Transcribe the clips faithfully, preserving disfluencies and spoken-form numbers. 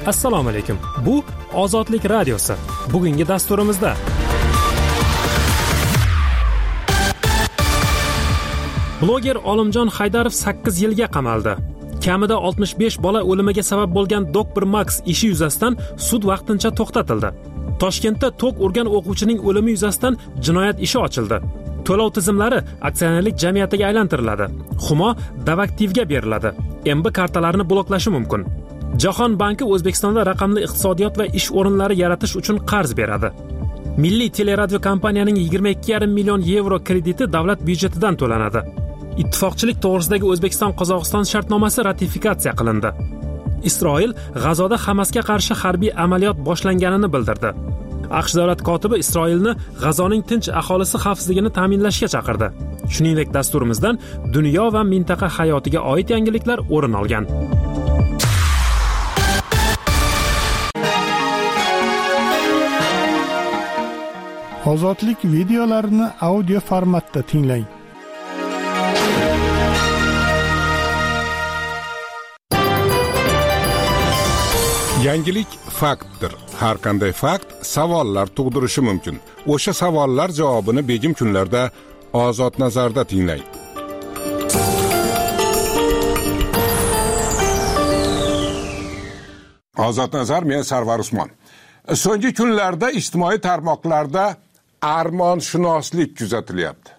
Assalomu alaykum. Bu Ozodlik radiosi. Bugungi dasturimizda bloger Olimjon Haydarov sakkiz yilga qamaldi. Kamida oltmish besh bola o'limiga sabab bo'lgan Doktor Max ishi yuzasidan sud vaqtincha to'xtatildi. Toshkentda tok urgan o'quvchining o'limi yuzasidan jinoyat ishi ochildi. To'lov tizimlari aksionerlik jamiyatiga aylantiriladi. Humo Davaktivga beriladi. M B kartalarini bloklashi mumkin. Jahon banki O'zbekistonda raqamli iqtisodiyot va ish o'rinlari yaratish uchun qarz beradi. Milliy teleradio kompaniyaning yigirma ikki yarim million yevro krediti davlat byudjetidan to'lanadi. Ittifoqchilik to'g'risidagi O'zbekiston-Qozog'iston shartnomasi ratifikatsiya qilindi. Isroil G'azoda Hamasga qarshi harbiy amaliyot boshlanganini bildirdi. AQSh davlat kotibi Isroilni G'azoning tinch aholisi xavfsizligini ta'minlashga chaqirdi. Shuningdek, dasturimizdan dunyo va mintaqa hayotiga oid yangiliklar o'rin olgan. Ozodlik videolarini audio formatda tinglang. Yangilik faktdir. Har qanday fakt savollar tug'dirishi mumkin. O'sha savollar javobini begim kunlarda Ozod nazarda tinglang. Ozod nazar, men Sarvar Usmon. So'nggi kunlarda ijtimoiy tarmoqlarda armonshunoslik kuzatilyapti.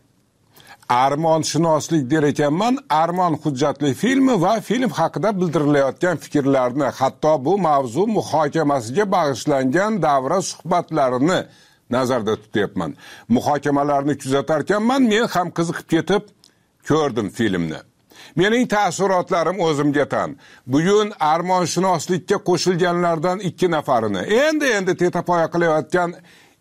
Armonshunoslik der ekanman, Armon hujjatli filmi va film haqida bildirilayotgan fikrlarni, hatto bu mavzu muhokamasiga bag'ishlangan davra suhbatlarini nazarda tutyapman. Muhokamalarni kuzatarkanman, men ham qiziqib ketib ko'rdim filmni. Mening taassurotlarim o'zimga tan. Bugun armonshunoslikka qo'shilganlardan ikki nafarini, endi-endi tetapoya qilayotgan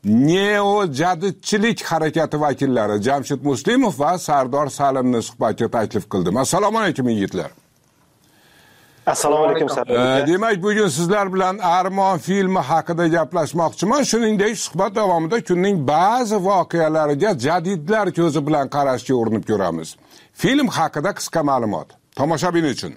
neo-jadidchilik harakati vakillari Jamshid Muslimov va Sardor Salimni suhbatga taklif qildim. Assalomu alaykum yigitlar. Assalomu alaykum Sardor. Demak, bugun sizlar bilan Armon filmi haqida gaplashmoqchiman. Shuningdek, suhbat davomida kunning ba'zi voqealariga jadidlar ko'zi bilan qarashga urinib ko'ramiz. Film haqida qisqa ma'lumot. Tomoshabin uchun.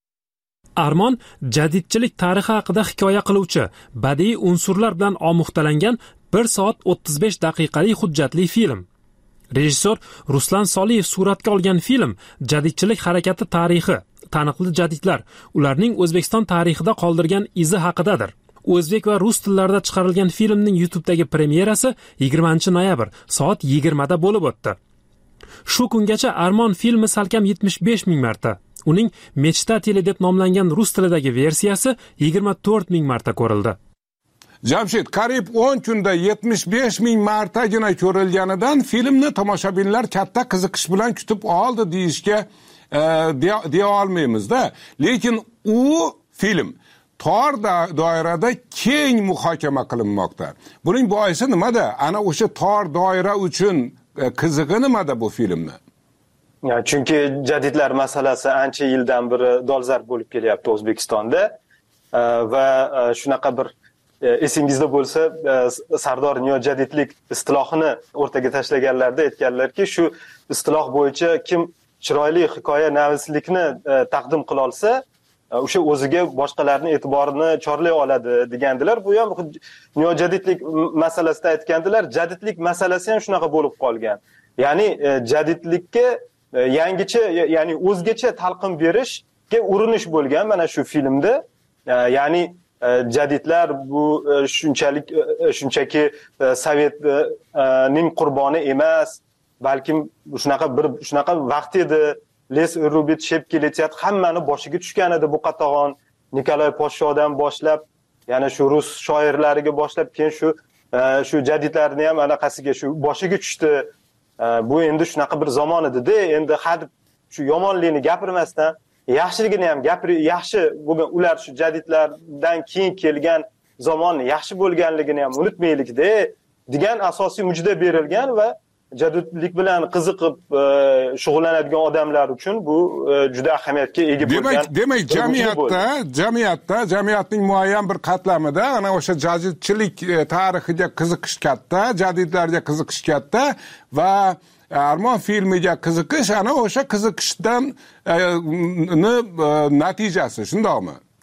Armon jadidchilik tarixi haqida hikoya qiluvchi, badiiy unsurlar bilan omuxtalangan bir soat o'ttiz besh daqiqalik hujjatli film. Rejissor Ruslan Soliyev suratga olgan film jadidchilik harakati tarixi, taniqli jadidlar, ularning O'zbekiston tarixida qoldirgan izi haqidadir. O'zbek va rus tillarida chiqarilgan filmning YouTube'dagi premyerasi yigirmanchi noyabr soat yigirmada bo'lib o'tdi. Shu kungacha Armon filmi salkam yetmish besh ming marta, uning Mechtateli deb nomlangan rus tilidagi versiyasi yigirma to'rt ming marta ko'rildi. Jamshid, qariyb o'n kunda yetmish besh ming martagina ko'rilganidan filmni tomoshabinlar katta qiziqish bilan kutib oldi deyishga e, deya olmaymiz-da. Lekin u film tor doirada keng muhokama qilinmoqda. Buning boisi nimada? Ana o'sha tor doira uchun qizig'i nimada bu filmni? Ya, chunki jadidlar masalasi ancha yildan beri dolzarb bo'lib kelyapti O'zbekistonda va shunaqa bir esingizda bo'lsa, Sardor neo-jadidlik istilohini o'rtaga tashlaganlarda aytganlarki, shu istiloh bo'yicha kim chiroyli hikoya navislikni taqdim qila olsa, o'sha o'ziga boshqalarning e'tiborini chorlay oladi degandilar. Bu ham neo-jadidlik masalasida aytgandilar. Jadidlik masalasi ham shunaqa bo'lib qolgan. Ya'ni jadidlikka yangicha, ya'ni o'zgacha talqin berishga urinish bo'lgan mana shu filmda. Ya'ni jadidlar bu shunchalik shunchaki Sovetning qurboni emas, balkim shunaqa bir shunaqa vaqt edi, les urubit shepki letyat hammani boshiga tushgan edi bu qatag'on. Nikolay Podshodan boshlab, ya'ni shu rus shoirlariga boshlab, keyin shu shu jadidlarni ham anaqasiga shu boshiga tushdi. Bu endi shunaqa bir zamon edi-da, endi hadib shu yomonligini gapirmasdan yaxshiligini ham gapir, yaxshi bo'lgan ular shu jadidlardan keyin kelgan zamonni yaxshi bo'lganligini ham unutmaylik-da degan asosiy mujda berilgan va jadidlik bilan qiziqib shug'ullanadigan odamlar uchun bu juda ahamiyatga ega bo'lgan. Demak, demak jamiyatda, jamiyatda, jamiyatning muayyan bir qatlamida ana o'sha jadidchilik tarixiga qiziqish katta, jadidlarga qiziqish katta va Armon filmiga qiziqish ana o'sha qiziqishdan natijasi, shundaqmi?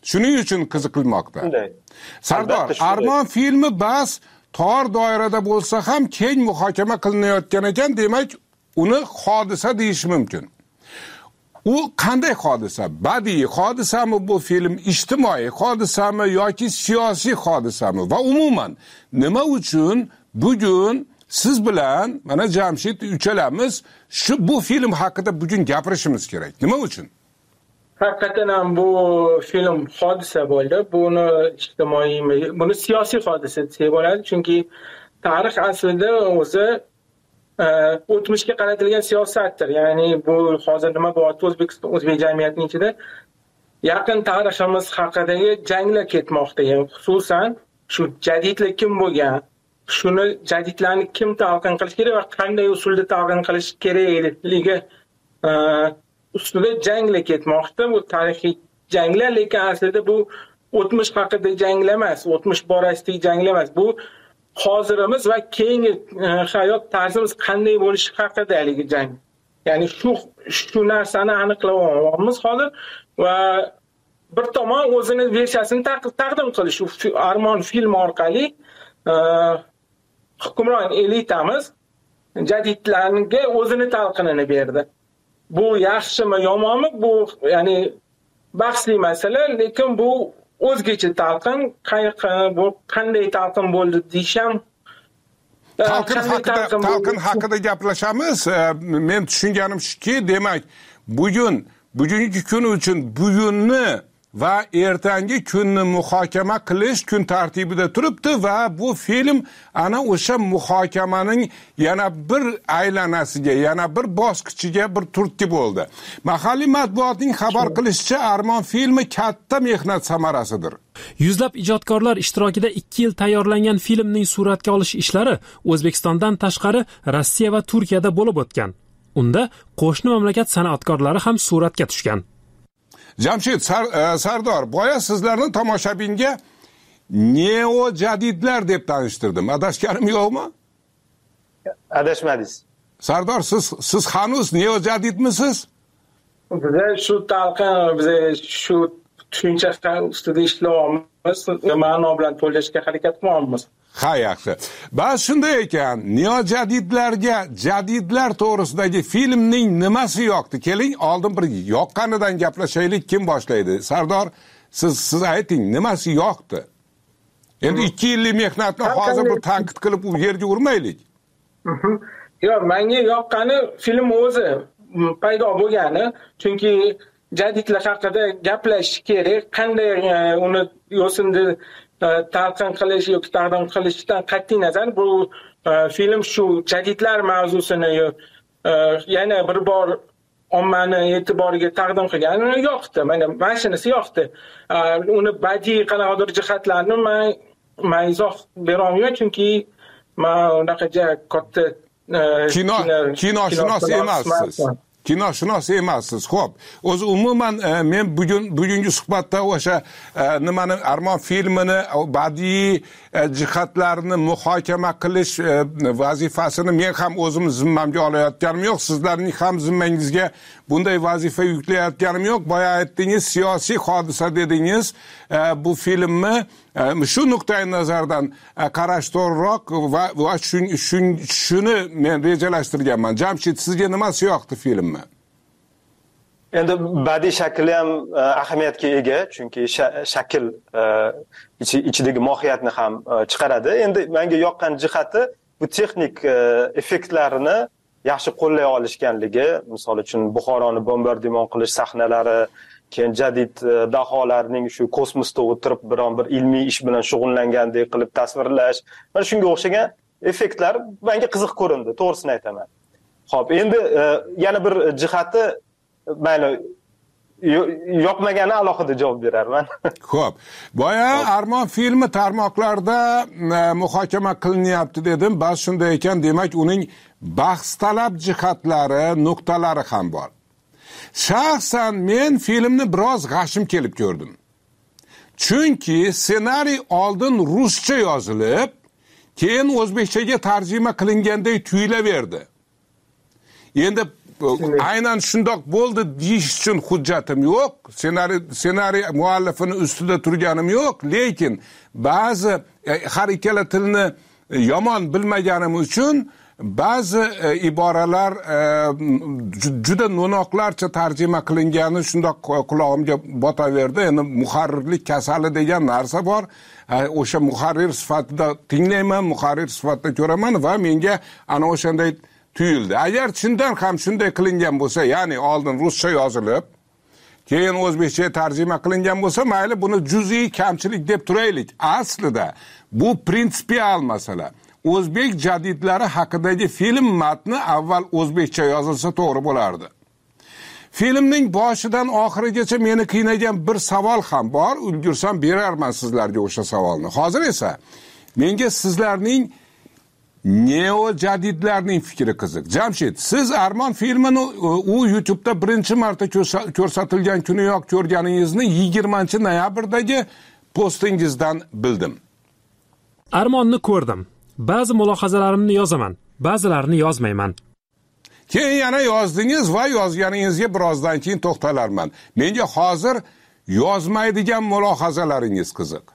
Shuning uchun qiziqilmoqda. Shunday. Sardor, Albatta shunday. Armon filmi bas tor doirada bo'lsa ham keng muhokama qilinayotgan ekan, demak, uni hodisa deyish mumkin. U qanday hodisa? Badiiy hodisami bu film, ijtimoiy hodisami yoki siyosiy hodisami va umuman nima uchun bugun siz bilan mana Jamshid uchalamiz shu bu film haqida bugun gapirishimiz kerak? Nima uchun? Haqiqatan ham bu film hodisa bo'ldi. Buni ijtimoiy, buni siyosiy hodisa desak bo'ladi, chunki tarix aslida o'zi o'tmishga qaratilgan siyosatdir. Ya'ni bu hozir nima bo'lyapti O'zbekiston, o'zbek jamiyatining ichida yaqin tariximiz haqidagi janglar ketmoqda. Ya'ni xususan shu jadidlik kim bo'lgan, shuni jadidlarni kim talqin qilish kerak va qanday usulda talqin qilish kerakligi ustida janglar ketmoqda. Bu tarixiy janglar, lekin aslida bu o'tmish haqida janglar emas, o'tmish borasidagi janglar emas. Bu hozirimiz va keyingi hayot tarzimiz qanday bo'lishi haqidagi jang. Ya'ni shu shu narsani aniqlab olamiz hozir va bir tomon o'zini versiyasini taqdim qilish. Shu Armon film orqali hukmron elitamiz jadidlarga o'zini talqinini berdi. Bu yaxshimi, yomonmi? Bu ya'ni bahsli masala, lekin bu o'zgacha talqin, bu qanday talqin bo'ldi deysham. Talqin haqida, talqin haqida gaplashamiz. Men tushunganim shuki, demak, bugun, bugungi kun uchun bugunni va ertangi kunni muhokama qilish kun tartibida turibdi va bu film ana o'sha muhokamaning yana bir aylanasiga, yana bir bosqichiga bir turtki bo'ldi. Mahalliy matbuotning xabar qilishicha, Armon filmi katta mehnat samarasidir. Yuzlab ijodkorlar ishtirokida ikki yil tayyorlangan filmning suratga olish ishlari O'zbekistondan tashqari Rossiya va Turkiyada bo'lib o'tgan. Unda qo'shni mamlakat san'atkorlari ham suratga tushgan. Jamshid, Sar, uh, Sardor, boya sizlarni tomoshabinga neo jadidlar deb tanishtirdim. Adashganim yo'qmi? Adashmadingiz. Sardor, siz siz hanuz neo jadidmisiz? Biz shu talqin, biz shu tushuncha ustida ishlayapmiz, ma'no bilan to'lashga harakat qilyapmiz. Ha, yaxshi. Ba'zi shunday ekan, neo jadidlarga, jadidlar to'g'risidagi filmning nimasi yoqdi? Keling, oldin bir yoqqanidan gaplashaylik. Kim boshlaydi? Sardor, siz siz ayting, nimasi yoqdi? Endi ikki yillik mehnatni hozir bir tanqid qilib u yerga urmaylik. Yo'q, menga yoqqani film o'zi paydo bo'lgani, chunki jadidlar haqida gaplashish kerak, qanday uni yo'sinda talqin qilish yoki taqdim qilishdan qat'iy nazar bu film shu jadidlar mavzusini yana bir bor ommani e'tiboriga taqdim qilgani yoqdi. Mana mana shunisi yoqdi. Uni badiiy qanaqadir jihatlarini men men izoh bera olmayman, chunki men unaqa katta kino kinoshunos emassiz. Kinoshunos emassiz. Xo'p, o'zi umuman men bugun bugungi suhbatda o'sha nimani Armon filmini badiiy jihatlarini muhokama qilish vazifasini men ham o'zim zimmamga olayotganim yo'q, sizlarning ham zimmangizga bunday vazifa yuklayotganim yo'q. Boya aytdingiz, siyosiy hodisa dedingiz. Bu filmni shu nuqtai nazardan qarash to'g'riroq va va shuni men rejalashtirganman. Jamshid, sizga nimasi yoqdi filmni? Endi badiiy shakli ham ahamiyatga ega, chunki shakl ichidagi mohiyatni ham chiqaradi. Endi menga yoqqan jihati bu texnik effektlarini yaxshi qo'llay olishganligi, misol uchun Buxoroni bombardimon qilish sahnalari, keyin jadid daholarning shu kosmosda o'tirib biron bir ilmiy ish bilan shug'ullangandek qilib tasvirlash, mana shunga o'xshagan effektlar menga qiziq ko'rindi, to'g'risini aytaman. Xo'p, endi yana bir jihati mayli yoqmagani alohida javob berarman. Xo'p, boya Armon filmi tarmoqlarda muhokama qilinyapti dedim. Bas shunday ekan, demak uning bahs talab jihatlari, nuqtalari ham bor. Shaxsan men filmni biroz g'ashim kelib ko'rdim. Chunki ssenariy oldin ruscha yozilib, keyin o'zbekchaga tarjima qilinganday tuyulaverdi. Endi aynan shundoq bo'ldi deyish uchun hujjatim yo'q, ssenariy ssenariy muallifini ustida turganim yo'q, lekin ba'zi har ikkala tilni yomon bilmaganim uchun ba'zi iboralar juda no'noqlarcha tarjima qilingani shundoq qulog'imga botaverdi. Endi muharrirlik kasali degan narsa bor. O'sha muharrir sifatida tinglayman, muharrir sifatida ko'raman va menga ana o'shanday tuyuldi. Agar chindan ham shunday qilingan bo'lsa, ya'ni oldin ruscha yozilib, keyin o'zbekcha tarjima qilingan bo'lsa, mayli buni juz'iy kamchilik deb turaylik. Aslida bu prinsipial masala. O'zbek jadidlari haqidagi film matni avval o'zbekcha yozilsa to'g'ri bo'lardi. Filmning boshidan oxirigacha meni qiynagan bir savol ham bor. Ulgursam berarman sizlarga o'sha savolni. Hozir esa menga sizlarning neo jadidlarning fikri qiziq. Jamshid, siz Armon filmini u YouTube'da birinchi marta ko'rsatilgan kuniyoq ko'rganingizni yigirmanchi noyabrdagi postingizdan bildim. Armonni ko'rdim. Ba'zi mulohazalarimni yozaman, ba'zilarini yozmayman. Keyin yana yozdingiz va yozganingizga birozdan keyin to'xtalarman. Menga hozir yozmaydigan mulohazalaringiz qiziq.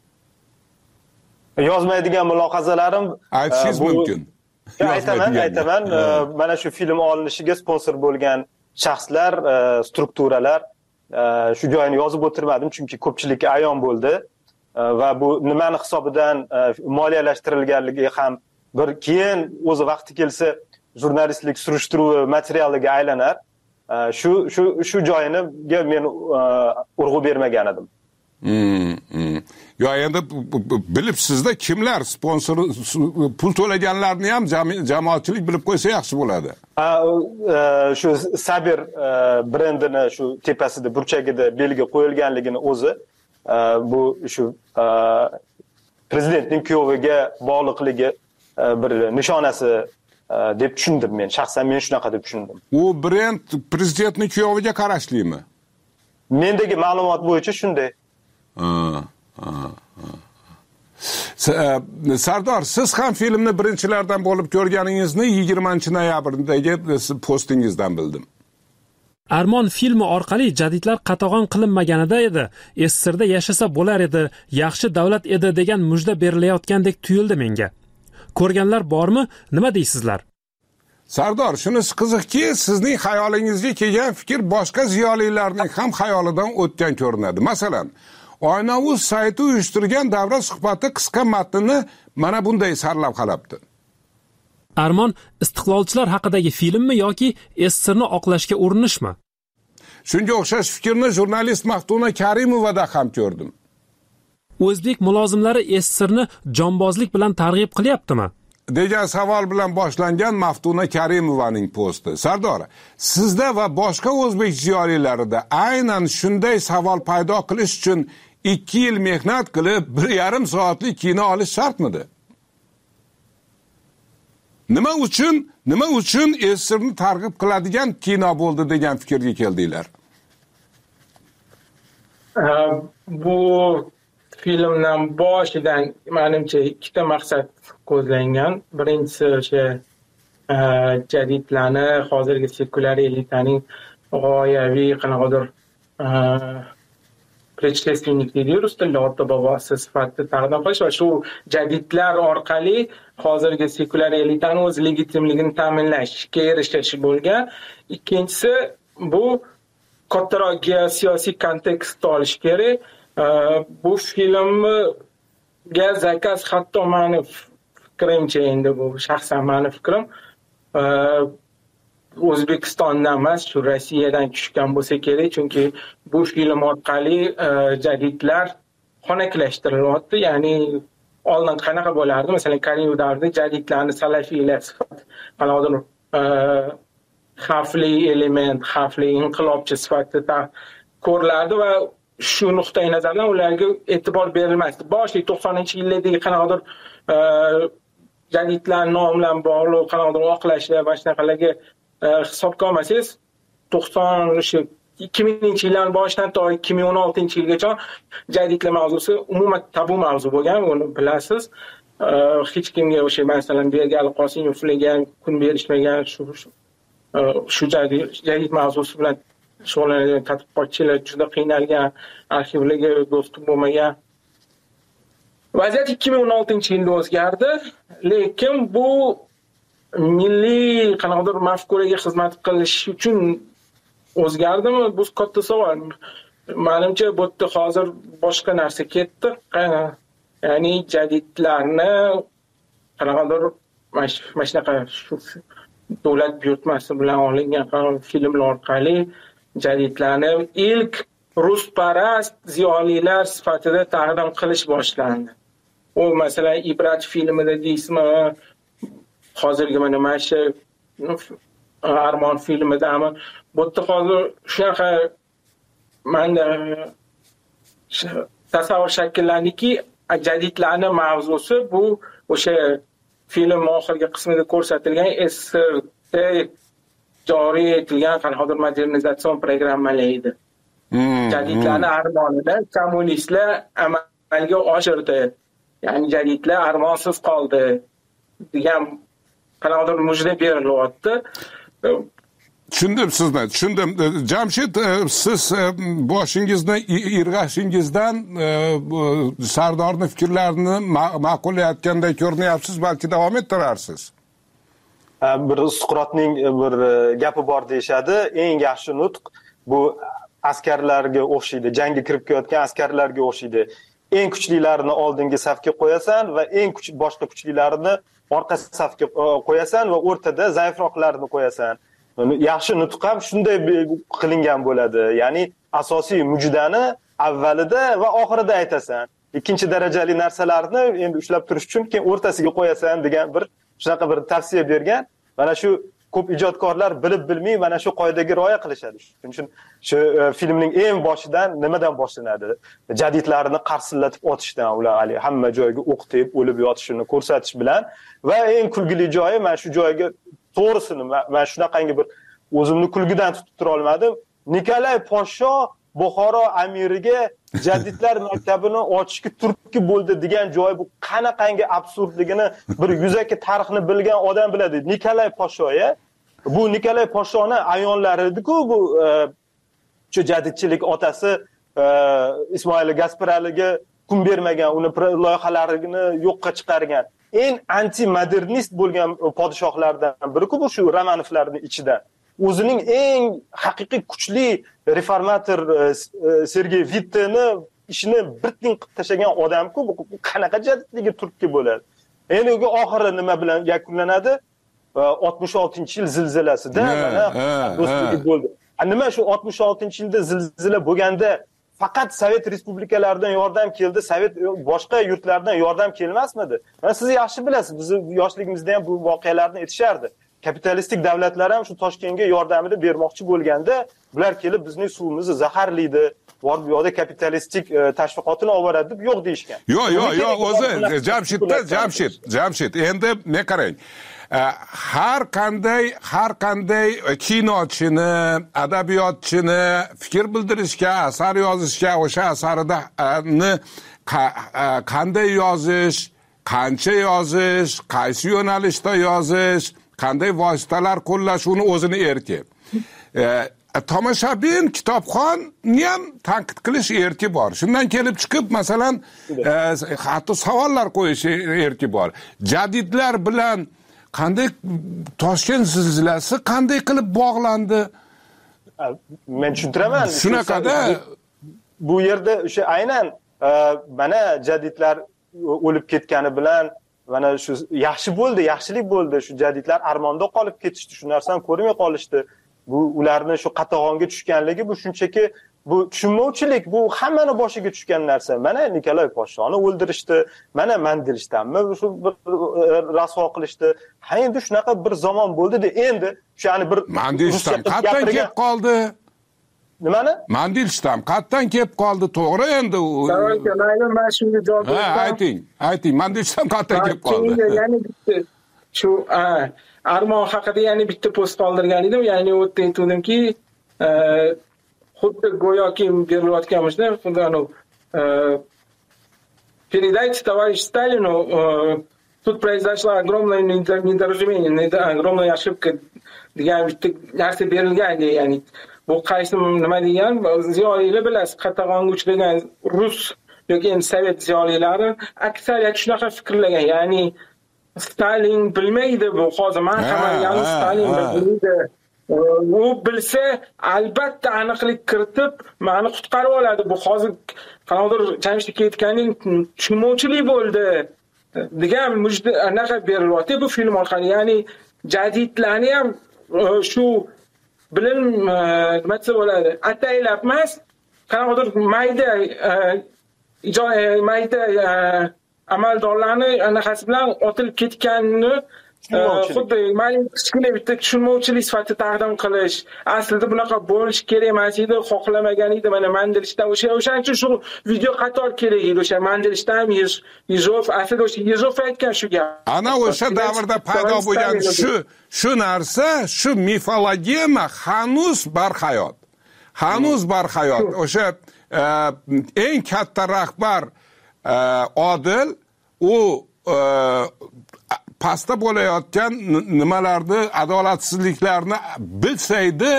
Yozmaydigan mulohazalarim aytishingiz mumkin. Aytaman, aytaman. Mana shu film olinishiga sponsor bo'lgan shaxslar, strukturalar shu joyini yozib o'tirmadim, chunki ko'pchilikka ayon bo'ldi. Va bu nimani hisobidan moliyalashtirilganligi ham bir keyin o'zi vaqti kelsa jurnalistlik surishtiruvi materialiga aylanar. Shu shu shu joyiniga men urg'u bermagan edim. Hmm, hmm. Yo, endi bilibsizda kimlar sponsor pul to'laganlarni ham jamoatchilik bilib qo'ysa yaxshi bo'ladi. Shu Sabir brendini shu tepasida burchagida belgi qo'yilganligini o'zi bu shu prezidentning kuyoviga bog'liqligi bir nishonasi deb tushundim men. Shaxsan men shunaqa deb tushundim. U brend prezidentning kuyoviga qarashlimi? Mendagi ma'lumot bo'yicha shunday. Sardor, siz ham filmni birinchilardan bo'lib ko'rganingizni yigirmanchi noyabrdagi postingizdan bildim. Armon filmi orqali jadidlar qatag'on qilinmaganida edi, S S R da yashasa bo'lar edi, yaxshi davlat edi degan mujda berilayotgandek tuyuldi menga. Ko'rganlar bormi? Nima deysizlar? Sardor, shunisi qiziqki, sizning xayolingizga kelgan fikr boshqa ziyolilarning ham xayolidan o'tgan ko'rinadi. Masalan, Oynavuz sayti uyushtirgan davra suhbati qisqa matnini mana bunday sarlavhalabdi. Armon istiqlolchilar haqidagi filmmi yoki S S Rni oqlashga urinishmi? Shunga o'xshash fikrni jurnalist Maftuna Karimovada ham ko'rdim. O'zbek mulozimlari S S Rni jonbozlik bilan targ'ib qilyaptimi? degan savol bilan boshlangan Maftuna Karimovaning posti. Sardor, sizda va boshqa o'zbek ziyolilarida aynan shunday savol paydo qilish uchun ikki yil mehnat qilib, bir yarim soatlik kino olish shartmidi? Nima uchun, nima uchun S S Rni targ'ib qiladigan kino bo'ldi degan fikrga keldinglar? Bu filmdan boshidan menimcha ikkita maqsad ko'zlangan. Birinchisi o'sha jadidlarni hozirgi sekulyar elitaning g'oyaviy qanaqadir предшественник deydi rus tilida, ota bobosi sifatida taqdim qilish va shu jadidlar orqali hozirgi sekulyar elitani o'z legitimligini ta'minlashga erishish bo'lgan. Ikkinchisi bu kattaroq geosiyosiy kontekstda olish kerak. Bu filmga zakaz hatto meni fikrimcha, endi bu shaxsan meni fikrim, O'zbekistondan emas, shu Rossiyadan tushgan bo'lsa kerak, chunki bu film orqali jadidlar xonaklashtiryapti. Ya'ni oldin qanaqa bo'lardi? Masalan, Karimov davrida jadidlarni salafiylar sifat qanaqadir xavfli element, xavfli inqilobchi sifatida ko'rilardi va shu nuqtai nazardan ularga e'tibor berilmasdi. Boshli to'qsoninchi yillardagi qanaqadir jadidlar nom bilan bog'liq qanaqadir oqlashlar va shunaqalarga hisobga olmasangiz, to'qson shu ikki minginchi yillarning boshidan to ikki ming o'n oltinchi yilgacha jadidlar mavzusi umuman tabu mavzu bo'lgan, buni bilasiz. Hech kimga o'sha masalan Bergali Qosimov filmga kun berishmagan, shu shu jadid mavzusi bilan shug'ullanadigan tadqiqotchilar juda qiynalgan, arxivlarga dostup bo'lmagan. Vaziyat ikki ming o'n oltinchi yilda o'zgardi, lekin bu milliy qanaqadir mafkuraga xizmat qilish uchun o'zgardimi? Bu katta savol. Menimcha bu yerda hozir boshqa narsa ketdi. Ya'ni jadidlarni qanaqadir mana shunaqa shu davlat buyurtmasi bilan olingan filmlar orqali jadidlarni ilk rusparast ziyolilar sifatida taqdim qilish boshlandi. U masalan Ibrat filmida deysizmi, hozirgi mana mana shu Armon filmidami, bu yerda hozir shunaqa menda tasavvur shakllandiki, jadidlarning mavzusi bu o'sha film oxirgi qismida ko'rsatilgan S S R da joriy etilgan qanaqadir modernizatsion programmalar edi. Jadidlarning armonini kommunistlar amalga oshirdi. Ya'ni jadidlar armonsiz qoldi degan qanaqadir mujda berilyapti. Tushundim sizni, tushundim. Jamshid, siz boshingizni irg'ashingizdan Sardorni fikrlarini ma'qullayotganday ko'rinyapsiz, balki davom ettirarsiz. Bir Suqrotning bir gapi bor deyshadi, eng yaxshi nutq bu askarlarga o'xshaydi, jangga kirib kelayotgan askarlarga o'xshaydi. Eng kuchlilarini oldingi safga qo'yasan va eng kuch boshqa kuchlilarini orqa safga qo'yasan va o'rtada zaifroqlarini qo'yasan. Yaxshi nutq ham shunday qilingan bo'ladi. Ya'ni asosiy mujdani avvalida va oxirida aytasan. Ikkinchi darajali narsalarni endi ushlab turish uchun keyin o'rtasiga qo'yasan degan bir shunaqa bir tavsiya bergan. Mana shu ko'p ijodkorlar bilib bilmay mana shu qoidaga rioya qilishadi. Shuning uchun shu filmning eng boshidan nimadan boshlanadi? Jadidlarni qarsillatib otishdan, ular hali hamma joyga o'qitib, o'lib yotishini ko'rsatish bilan va eng kulgili joyi mana shu joyga to'g'risini men shunaqangi bir o'zimni kulgidan tutib tura olmadim. Nikolay Podsho Buxoro amiriga jadidlar maktabini ochishga turtki bo'ldi degan joy bu qanaqangi absurdligini bir yuzaki tarixni bilgan odam biladi. Nikolay Podshoya, bu Nikolay Podshoni ayonlari edi-ku, bu shu jadidchilik otasi Ismoil Gasparaliga kun bermagan, uni loyihalarini yo'qqa chiqargan eng anti-modernist bo'lgan podshohlardan biri-ku bu shu Romanovlarning ichidan. O'zining eng haqiqiy kuchli reformator Sergey Vitteni ishini bir tin qilib tashlagan odam-ku, bu qanaqa jadidligi turtki bo'ladi. Endi u oxiri nima bilan yakunlanadi? oltmish oltinchi yil zilzilasida mana do'stligi bo'ldi. Nima shu oltmish oltinchi yilda zilzila bo'lganda faqat Sovet respublikalaridan yordam keldi, Sovet boshqa yurtlardan yordam kelmasmidi? Mana siz yaxshi bilasiz, biz yoshligimizda ham bu voqealarni aytishardi. Kapitalistik davlatlar ham shu Toshkentga yordamini bermoqchi bo'lganda, bular kelib bizning suvimizni zaharlaydi, bor bu yoqda kapitalistik tashviqotini olib boradi deb yo'q deyishgan. Yo'q, yo'q, yo'q, o'zi Jamshidda, Jamshid, Jamshid, endi ne qarang. Har qanday har qanday kinochini, adabiyotchini fikr bildirishga, asar yozishga, o'sha asarini qanday yozish, qancha yozish, qaysi yo'nalishda yozish, qanday vositalar qo'llash uni o'zini erki. Tomoshabin, kitobxonni ham tanqid qilish erki bor. Shundan kelib chiqib, masalan, hatto savollar qo'yish erki bor. Jadidlar bilan qanday Toshkent zilzilasi qanday qilib bog'landi? Men tushuntiraman. Shunaqada bu yerda o'sha aynan mana jadidlar o'lib ketgani bilan mana shu yaxshi bo'ldi, yaxshilik bo'ldi. Shu jadidlar armonda qolib ketishdi, shu narsani ko'rmay qolishdi. Bu ularni shu qatag'onga tushganligi bu shunchaki bu tushunmovchilik, bu hammani boshiga tushgan narsa. Mana Nikolay Podshoni o'ldirishdi, mana Mandelshtamni shu bir rasvo qilishdi. Ha endi shunaqa bir zamon bo'ldi-da, endi o'shani bir Mandelstam qatdan kelib qoldi? Nimani? Mandelstam qatdan kelib qoldi, to'g'ri endi u. Mayli, men shunga javob beraman. Ha, ayting, ayting, Mandelstam qatdan kelib qoldi? Ya'ni bitta shu Armon haqida yana bitta post qoldirgan edim, ya'ni u yerda aytdimki, xuddi go'yoki berilayotganimizda, xuddi anu передайте товарищ Сталину Тут произошло огромное недоразумение, огромная ошибка degan bitta narsa berilgandi, ya'ni bu qaysi nima degan ziyolilar bilasiz, qatag'onga uchragan rus yoki sovet ziyolilari aksariyat shunaqa fikrlagan, ya'ni Stalin bilmaydi bu hozir men qamalgan Stalin bilmaydi. U bilsa albatta aniqlik kiritib meni qutqarib oladi. Bu hozir qanaqadir Jamshidga aytganing tushunmovchilik bo'ldi degan mujda anaqa berilyapti bu film orqali. Ya'ni jadidlarni ham shu bilim nima desa bo'ladi, ataylab emas, qanaqadir mayda mayda amaldorlarni anaqasi bilan otilib ketganini xuddi ma'lum kichkina bitta tushunmovchilik sifatida taqdim qilish, aslida bunaqa bo'lish kerak emas edi, xohlamagan edi. Mana Mandelishdan o'sha o'shaning uchun shu video qator kerak edi. O'sha Mandelishdan Yezov, aslida o'sha Yezov aytgan shu gap. Ana o'sha davrda paydo bo'lgan shu shu narsa, shu mifologiya hanuz barhayot. Hanuz barhayot. O'sha eng katta rahbar Odil u pastda bo'layotgan nimalarni, adolatsizliklarni bilsaydi,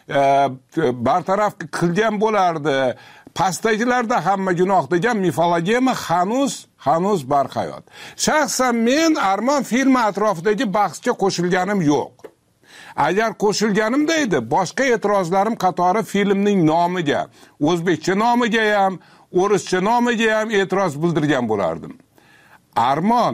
bartaraf qilgan bo'lardi. Pastdagilarda hamma gunoh degan mifologiya hanuz hanuz barhayot. Shaxsan men Armon filmi atrofidagi bahsga qo'shilganim yo'q. Agar qo'shilganimda edi, boshqa e'tirozlarim qatori filmning nomiga, o'zbekcha nomiga ham, o'rischa nomiga ham e'tiroz bildirgan bo'lardim. Armon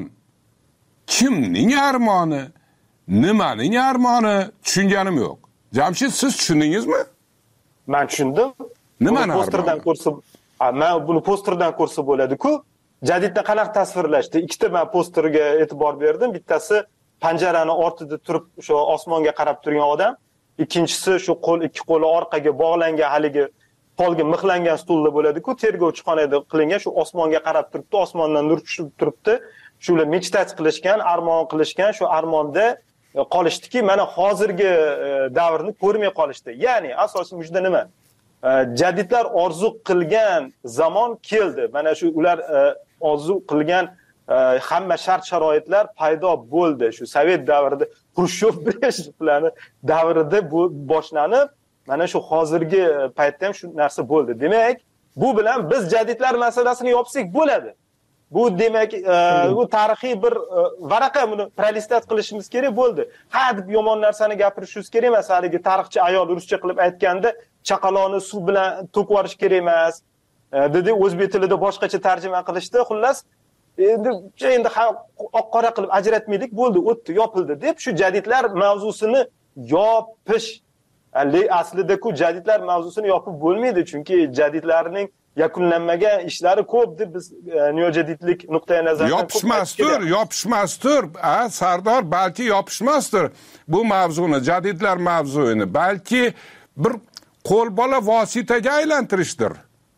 kimning armoni, nimaning armoni tushunganim yo'q. Jamshid, siz tushundingizmi? Men tushundim. Nimani posterdan ko'rsa, men buni posterdan ko'rsa bo'ladi-ku, jadidni qanaqa tasvirlashdi? Ikkita men posterga e'tibor berdim. Bittasi panjarani ortida turib o'sha osmonga qarab turgan odam, ikkinchisi shu qo'l ikki qo'li orqaga bog'langan haligi polga mixlangan stulda bo'ladi-ku, tergovchi xonada qilingan, shu osmonga qarab turibdi, osmondan nur tushib turibdi. Shular mechtat qilishgan, armon qilishgan, shu armonda qolishdiki, mana hozirgi davrni ko'rmay qolishdi. Ya'ni asosiy mujda nima? Jadidlar orzu qilgan zamon keldi. Mana shu ular orzu qilgan hamma shart-sharoitlar paydo bo'ldi. Shu Sovet davrida Xrushchev Brejnevlarni davrida bu boshlanib, mana shu hozirgi paytda ham shu narsa bo'ldi. Demak, bu bilan biz jadidlar masalasini yopsak bo'ladi. Bu demak, bu tarixiy bir varaqa, buni prolistat qilishimiz kerak bo'ldi. Ha deb yomon narsani gapirishimiz kerak emas. Haligi tarixchi ayol ruscha qilib aytganda, chaqaloqni suv bilan to'kib yuborish kerak emas. Dedi, o'zbek tilida boshqacha tarjima qilishdi. Xullas, endi endi oq qora qilib ajratmaylik, bo'ldi, o'tdi, yopildi deb shu jadidlar mavzusini yopish. Aslida-ku jadidlar mavzusini yopib bo'lmaydi, chunki jadidlarning yakunlanmagan ishlari ko'p deb biz neojadidlik nuqtai nazaridan yopishmasdir, yopishmasdir. Ha, Sardor, balki yopishmasdir bu mavzuni, jadidlar mavzuyini, balki bir qo'lbola vositaga aylantirishdir.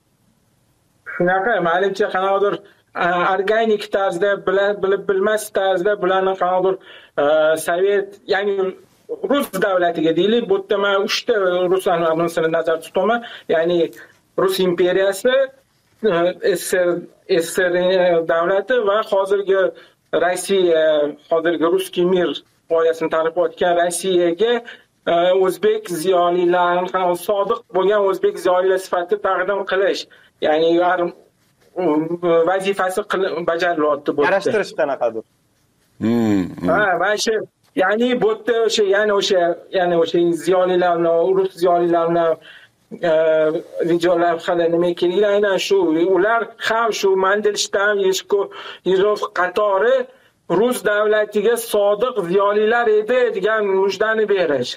Shunaqa, menimcha qanaqadir organik tarzda, bilib bilmas tarzda bularni qanaqadir Sovet, ya'ni Rus davlatiga deylik, bu yerda men uchta Ruslarni nazarda tutaman, ya'ni Rus imperiyasi, S S R davlati va hozirgi Rossiya, hozirgi Ruskiy mir g'oyasini targ'ib etgan Rossiyaga o'zbek ziyolilarini, sodiq bo'lgan o'zbek ziyolilar sifatida taqdim qilish, ya'ni vazifasi bajarilyapti bu yerda. Yarashtirish qanaqadir? Ha, va shu, ya'ni bu yerda o'sha, ya'ni o'sha, ya'ni o'sha ziyolilarni, Rus ziyolilarini videolar hali nima kerak, aynan shu ular ham shu Mandelishdan Yezov qatori Rus davlatiga sodiq ziyolilar edi degan mujdani berish.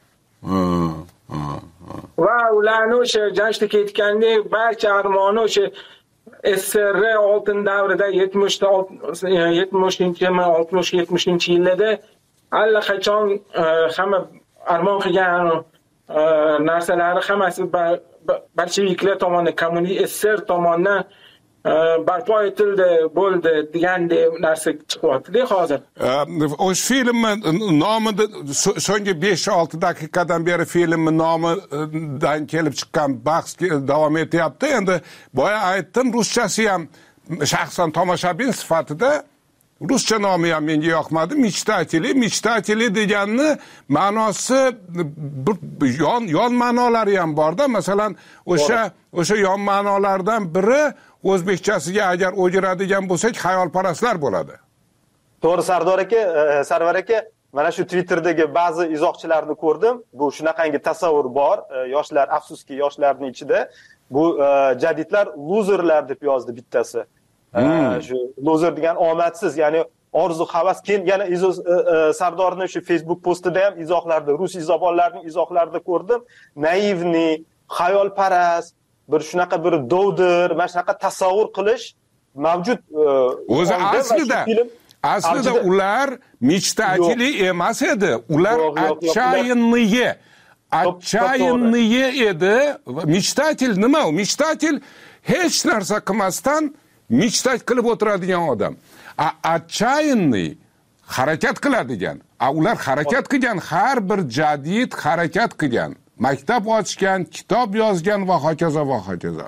Va ularni o'sha Jamshidga aytgandek barcha armoni o'sha S S R oltin davrida yetmishta yetmishinchi oltmish yetmishinchi yillarda allaqachon hamma armon qilgan narsalari hammasi bolsheviklar tomonidan, kommunist S S R tomonidan barpo etildi, bo'ldi degandek narsa chiqyapti-da hozir. O'sha filmning nomida so'nggi besh olti daqiqadan beri filmning nomidan kelib chiqqan bahs davom etyapti. Endi boya aytdim, ruschasi ham shaxsan tomoshabin sifatida ruscha nomi ham menga yoqmadi, mechtateli. Mechtateli deganni ma'nosi bir yon yon ma'nolari ham bor-da. Masalan, o'sha o'sha yon ma'nolardan biri o'zbekchasiga agar o'giradigan bo'lsak, xayolparastlar bo'ladi. To'g'ri Sardor aka, Sarvar aka, mana shu Twitter'dagi ba'zi izohchilarni ko'rdim. Bu shunaqangi tasavvur bor. Yoshlar, afsuski yoshlarning ichida bu jadidlar loserlar deb yozdi bittasi. Hmm. Shu loser degan omadsiz, ya'ni orzu havas. Keyin yana Sardorning shu Facebook postida ham izohlarda, rus izohlarning izohlarida ko'rdim. Naivni, xayolparast, bir shunaqa bir dovdir, mana shunaqa tasavvur qilish mavjud. O'zi aslida aslida ular mechtateli emas edi. Ular отчаянные. Отчаянные edi. Mechtatel nima u? Mechtatel hech narsa qilmasdan mechtat qilib o'tiradigan odam. A отчаянный harakat qiladigan. A ular harakat qilgan, har bir jadid harakat qilgan. Maktab ochgan, kitob yozgan va hokazo va hokazo.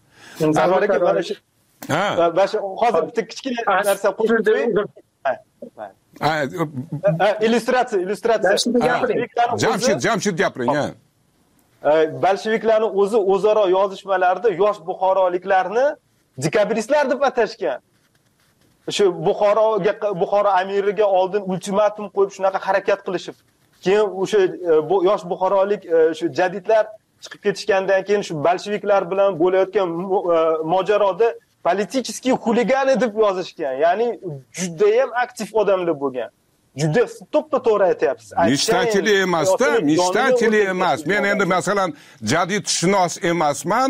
Ha. Hozir bitta kichkina narsa qo'shib illyustratsiya, illyustratsiya. Jamshid, Jamshid gapiring, ha. Bolsheviklarning o'zi o'zaro yozishmalarida yosh buxoroliklarni dekabristlar deb atashgan. Shu Buxoroga Buxoro amiriga oldin ultimatum qo'yib shunaqa harakat qilishib, keyin o'sha yosh buxorolik shu jadidlar chiqib ketishgandan keyin shu bolsheviklar bilan bo'layotgan mojaroda politiskiy xuligan deb yozishgan. Ya'ni juda ham aktiv odamlar bo'lgan. Juda to'ppa to'g'ri aytyapsiz. Mechtateli emas-da, mechtateli emas. Men endi masalan jadidshunos emasman,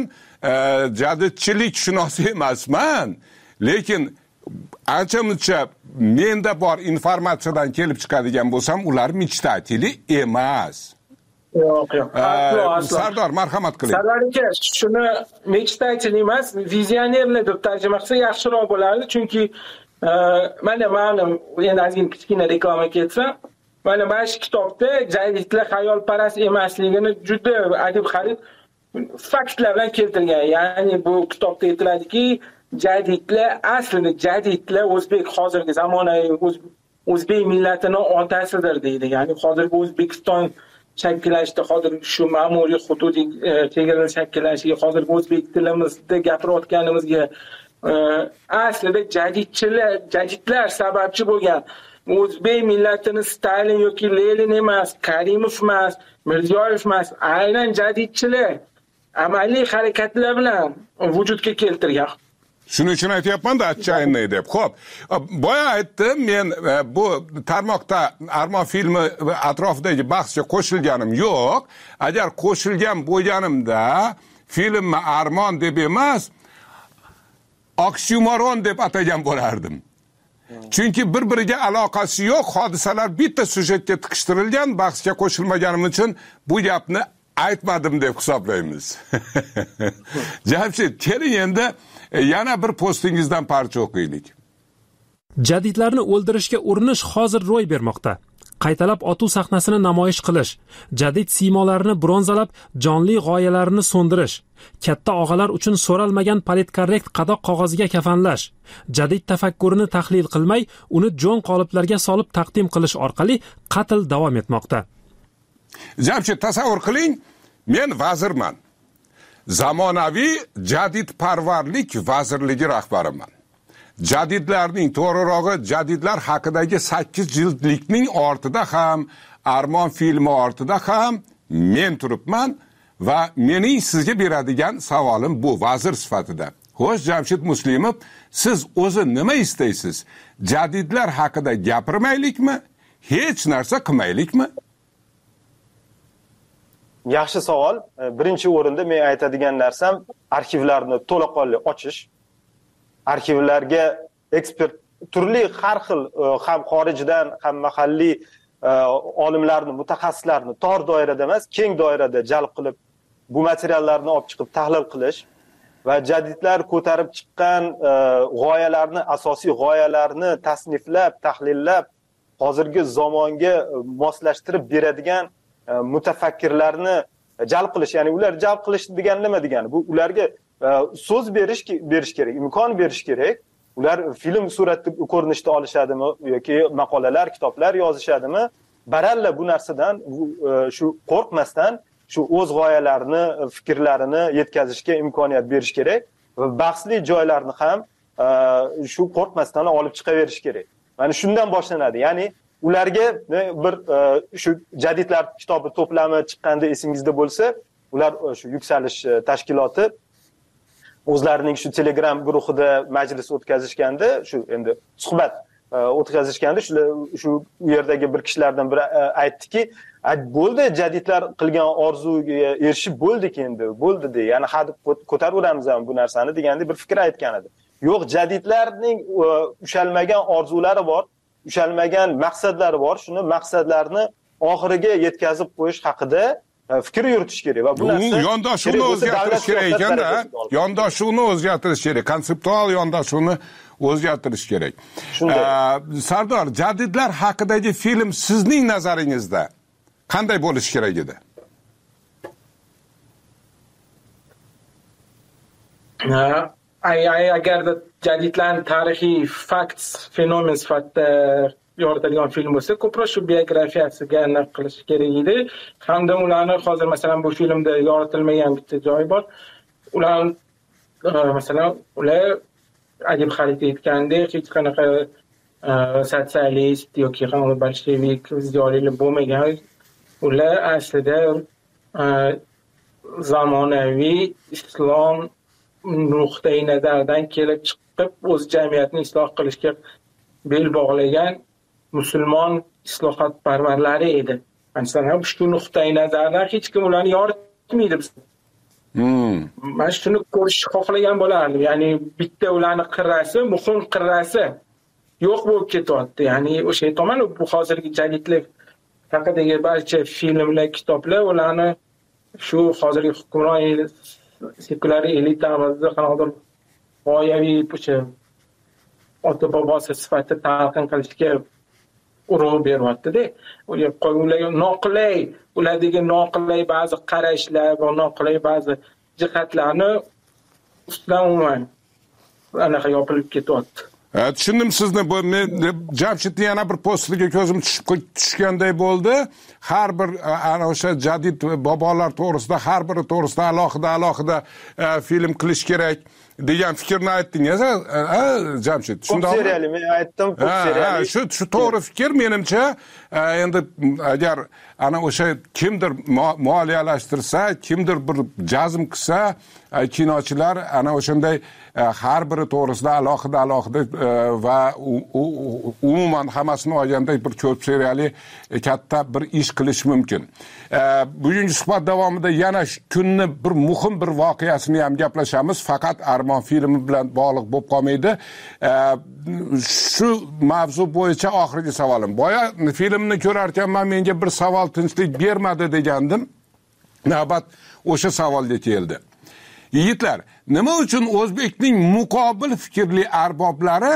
jadidchilik shunosi emasman. Lekin ancha-muncha menda bor informatsiyadan kelib chiqadigan bo'lsam, ular mechtateli emas. Yo'q, yo'q. Sardor, marhamat qiling. Sardor aka, shuni mechtateli emas, vizionerlar deb tarjima qilsa yaxshiroq bo'lardi, chunki mana ma'lum, endi ozgina kichkina reklama ketsa, mana mana shu kitobda jadidlar xayolparast emasligini juda adib xarid faktlar bilan keltirgan. Ya'ni bu kitobda aytiladiki, jadidlar aslida jadidlar o'zbek hozirgi zamonaviy o'zbek millatining otasidir deydi. Ya'ni hozirgi O'zbekiston shakllashda, hozir shu ma'muriy hududiy chegaralar shakllashiga, hozirgi o'zbek tilimizda gapirayotganimizga aslida jadidchilar, jadidlar sababchi bo'lgan. O'zbek millatini Stalin yoki Lenin emas, Karimov emas, Mirziyoyev emas, aynan jadidchilar amaliy harakatlar bilan vujudga keltirgan. Shuning uchun aytyapman-da, отчаянный deb. Xo'p, boya aytdim, men bu tarmoqda Armon filmi atrofidagi bahsga qo'shilganim yo'q. Agar qo'shilgan bo'lganimda filmni Armon deb emas, oksyumoron deb atagan bo'lardim. Chunki bir-biriga aloqasi yo'q hodisalar bitta syujetga tiqishtirilgan, bahsga qo'shilmaganim uchun bu gapni aytmadim deb hisoblaymiz. Jamshid, keling endi yana bir postingizdan parcha o'qiylik. Jadidlarni o'ldirishga urinish hozir ro'y bermoqda. Qaytalab otuv sahnasini namoyish qilish, jadid siymolarini bronzalab, jonli g'oyalarini so'ndirish, katta og'alar uchun so'ralmagan politkorrekt qadoq qog'oziga kafanlash, jadid tafakkurini tahlil qilmay, uni jo'n qoliplarga solib taqdim qilish orqali qatl davom etmoqda. Jamshid, tasavvur qiling, men vazirman. Zamonaviy jadidparvarlik vazirligi rahbariman. Jadidlarning, to'g'rirog'i jadidlar haqidagi sakkiz jildlikning ortida ham, Armon filmi ortida ham men turibman va mening sizga beradigan savolim bu vazir sifatida. Xo'sh, Jamshid Muslimov, siz o'zi nima istaysiz? Jadidlar haqida gapirmaylikmi? Hech narsa qilmaylikmi? Yaxshi savol. Birinchi o'rinda men aytadigan narsam arxivlarni to'laqonli ochish. Arxivlarga ekspert turli har xil ham xorijdan ham mahalliy olimlarni, mutaxassislarni tor doirada emas, keng doirada jalb qilib bu materiallarni olib chiqib tahlil qilish va jadidlar ko'tarib chiqqan g'oyalarni, asosiy g'oyalarni tasniflab, tahlillab, hozirgi zamonga moslashtirib beradigan mutafakkirlarni jalb qilish. Ya'ni ular jalb qilish degani nima degani? Bu ularga so'z berish berish kerak, imkon berish kerak ular film suratda ko'rinishda olishadimi yoki maqolalar, kitoblar yozishadimi? Baralla bu narsadan shu qo'rqmasdan shu o'z g'oyalarini, fikrlarini yetkazishga imkoniyat berish kerak va bahsli joylarni ham shu qo'rqmasdan olib chiqaverish kerak. Mana shundan boshlanadi. Ya'ni ularga bir shu jadidlar kitobi to'plami chiqqanda esingizda bo'lsa, ular shu yuksalish tashkiloti o'zlarining shu Telegram guruhida majlis o'tkazishganda, shu endi suhbat o'tkazishganda shu u yerdagi bir kishilardan biri aytdiki, bo'ldi, jadidlar qilgan orzuga erishib bo'ldik endi, bo'ldi de, ya'ni hadib ko'taraveramiz ham bu narsani degandek bir fikr aytgan edi. Yo'q, jadidlarning ushalmagan orzulari bor, ushalmagan maqsadlari bor. Shuni maqsadlarini oxiriga yetkazib qo'yish haqida fikr yuritish kerak va bu narsa yondoshuvni o'zgartirish kerak ekanda, yondoshuvni o'zgartirish kerak, konseptual yondoshuvni o'zgartirish kerak. Sardor, jadidlar haqidagi film sizning nazaringizda qanday bo'lishi kerak edi? Agarda jadidlarni tarixiy fakt, fenomen sifatida yoritadigan film bo'lsa, ko'proq shu biografiyasiga aniq qilish kerak edi. Hamda ularni hozir masalan bu filmda yoritilmagan bitta joyi bor. Ular masalan ular Adib Xalit aytgandek hech qanaqa sotsialist yoki bolshevik ziyolilar bo'lmagan. Ular aslida zamonaviy islom nuqtai nazaridan kelib chiqib o'z jamiyatini isloh qilishga bel bog'lagan musulmon islohotparvarlari edi. Masalan, shu nuqtai nazardan hech kim ularni yoritmaydi. Hmm. Men shuni ko'rish xohlagan bo'lardim. Ya'ni bitta ularni qirrasi, muhim qirrasi yo'q bo'lib ketyapti. Ya'ni o'sha tomon bu hozirgi jadidlik haqidagi barcha filmlar, kitoblar ularni shu hozirgi hukmron sekulyar elitamizda qanaqadir g'oyaviy o'sha ota bobosi sifatida talqin qilishga urg'u beryapti-da. Ularga noqulay, ulardagi noqulay ba'zi qarashlar va noqulay ba'zi jihatlarni ustidan umuman anaqa yopilib ketyapti. Tushundim sizni. Bu Jamshidning yana bir postiga ko'zim tushganday bo'ldi. Har bir ana o'sha jadid bobolar to'g'risida, har biri to'g'risida alohida alohida film qilish kerak degan fikrni aytdingiz, ha, Jamshid? Shunday seriyali men aytdim, ko'p seriyali. Shu shu to'g'ri fikr menimcha. Endi agar ana o'sha kimdir moliyalashtirsa, kimdir bir jazm qilsa, kinochilar ana o'shanday har biri to'g'risida alohida alohida va umuman hammasini olganda bir ko'p seriyali katta bir ish qilish mumkin. Bugungi suhbat davomida yana kunni bir muhim bir voqeasini ham gaplashamiz, faqat Armon filmi bilan bog'liq bo'lib qolmaydi. Shu mavzu bo'yicha oxirgi savolim. Boya filmni ko'rar ekanman, menga bir savol tinchlik bermadi degandim. Navbat o'sha savolga keldi. Yigitlar, nima uchun o'zbekning muqobil fikrli arboblari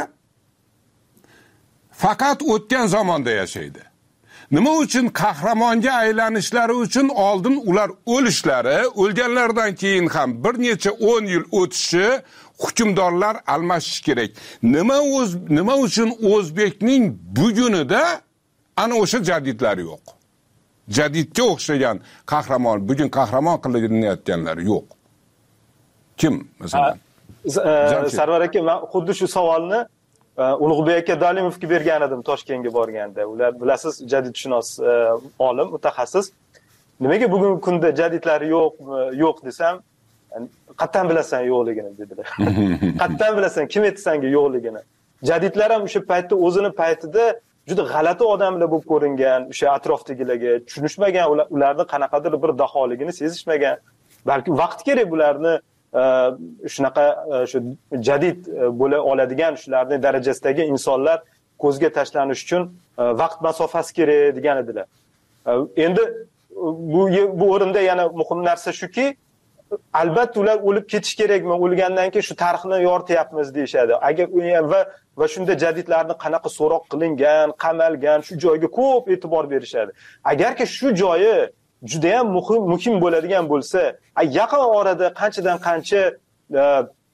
faqat o'tgan zamonda yashaydi? Nima uchun qahramonga aylanishlari uchun oldin ular o'lishlari, o'lganlardan keyin ham bir necha o'n yil o'tishi, hukmdorlar almashishi kerak? Nima o'z nima uchun o'zbekning bugunida ana o'sha jadidlar yo'q? Jadidga o'xshagan qahramon, bugun qahramon qilinayotganlar yo'q. Kim masalan? Sarvar aka, men xuddi shu savolni Ulug'bek aka Dolimovga bergan edim Toshkentga borganda. Ular bilasiz, jadidshunos olim, mutaxassis. Nimaga bugungi kunda jadidlar yo'q, yo'q desam, qattan bilasan yo'qligini dedilar. Qattan bilasan, kim aytsanga yo'qligini. Jadidlar ham o'sha paytda o'zini paytida juda g'alati odamlar bo'lib ko'ringan, o'sha atrofdagilarga tushunishmagan, ularning qanaqadir bir daholigini sezishmagan. Balki vaqt kerak bularni shunaqa shu jadid bo'la oladigan shularning darajasidagi insonlar ko'zga tashlanish uchun vaqt masofasi kerak degan edilar. Endi bu bu o'rinda yana muhim narsa shuki, albatta ular o'lib ketish kerakmi, o'lgandan keyin shu tarixni yorityapmiz deyshadi. Agar va va shunda jadidlarni qanaqa so'roq qilingan, qamalgan, shu joyga ko'p e'tibor berishadi. Agarki shu joyi juda ham muhim muhim bo'ladigan bo'lsa, yaqin orada qanchadan qancha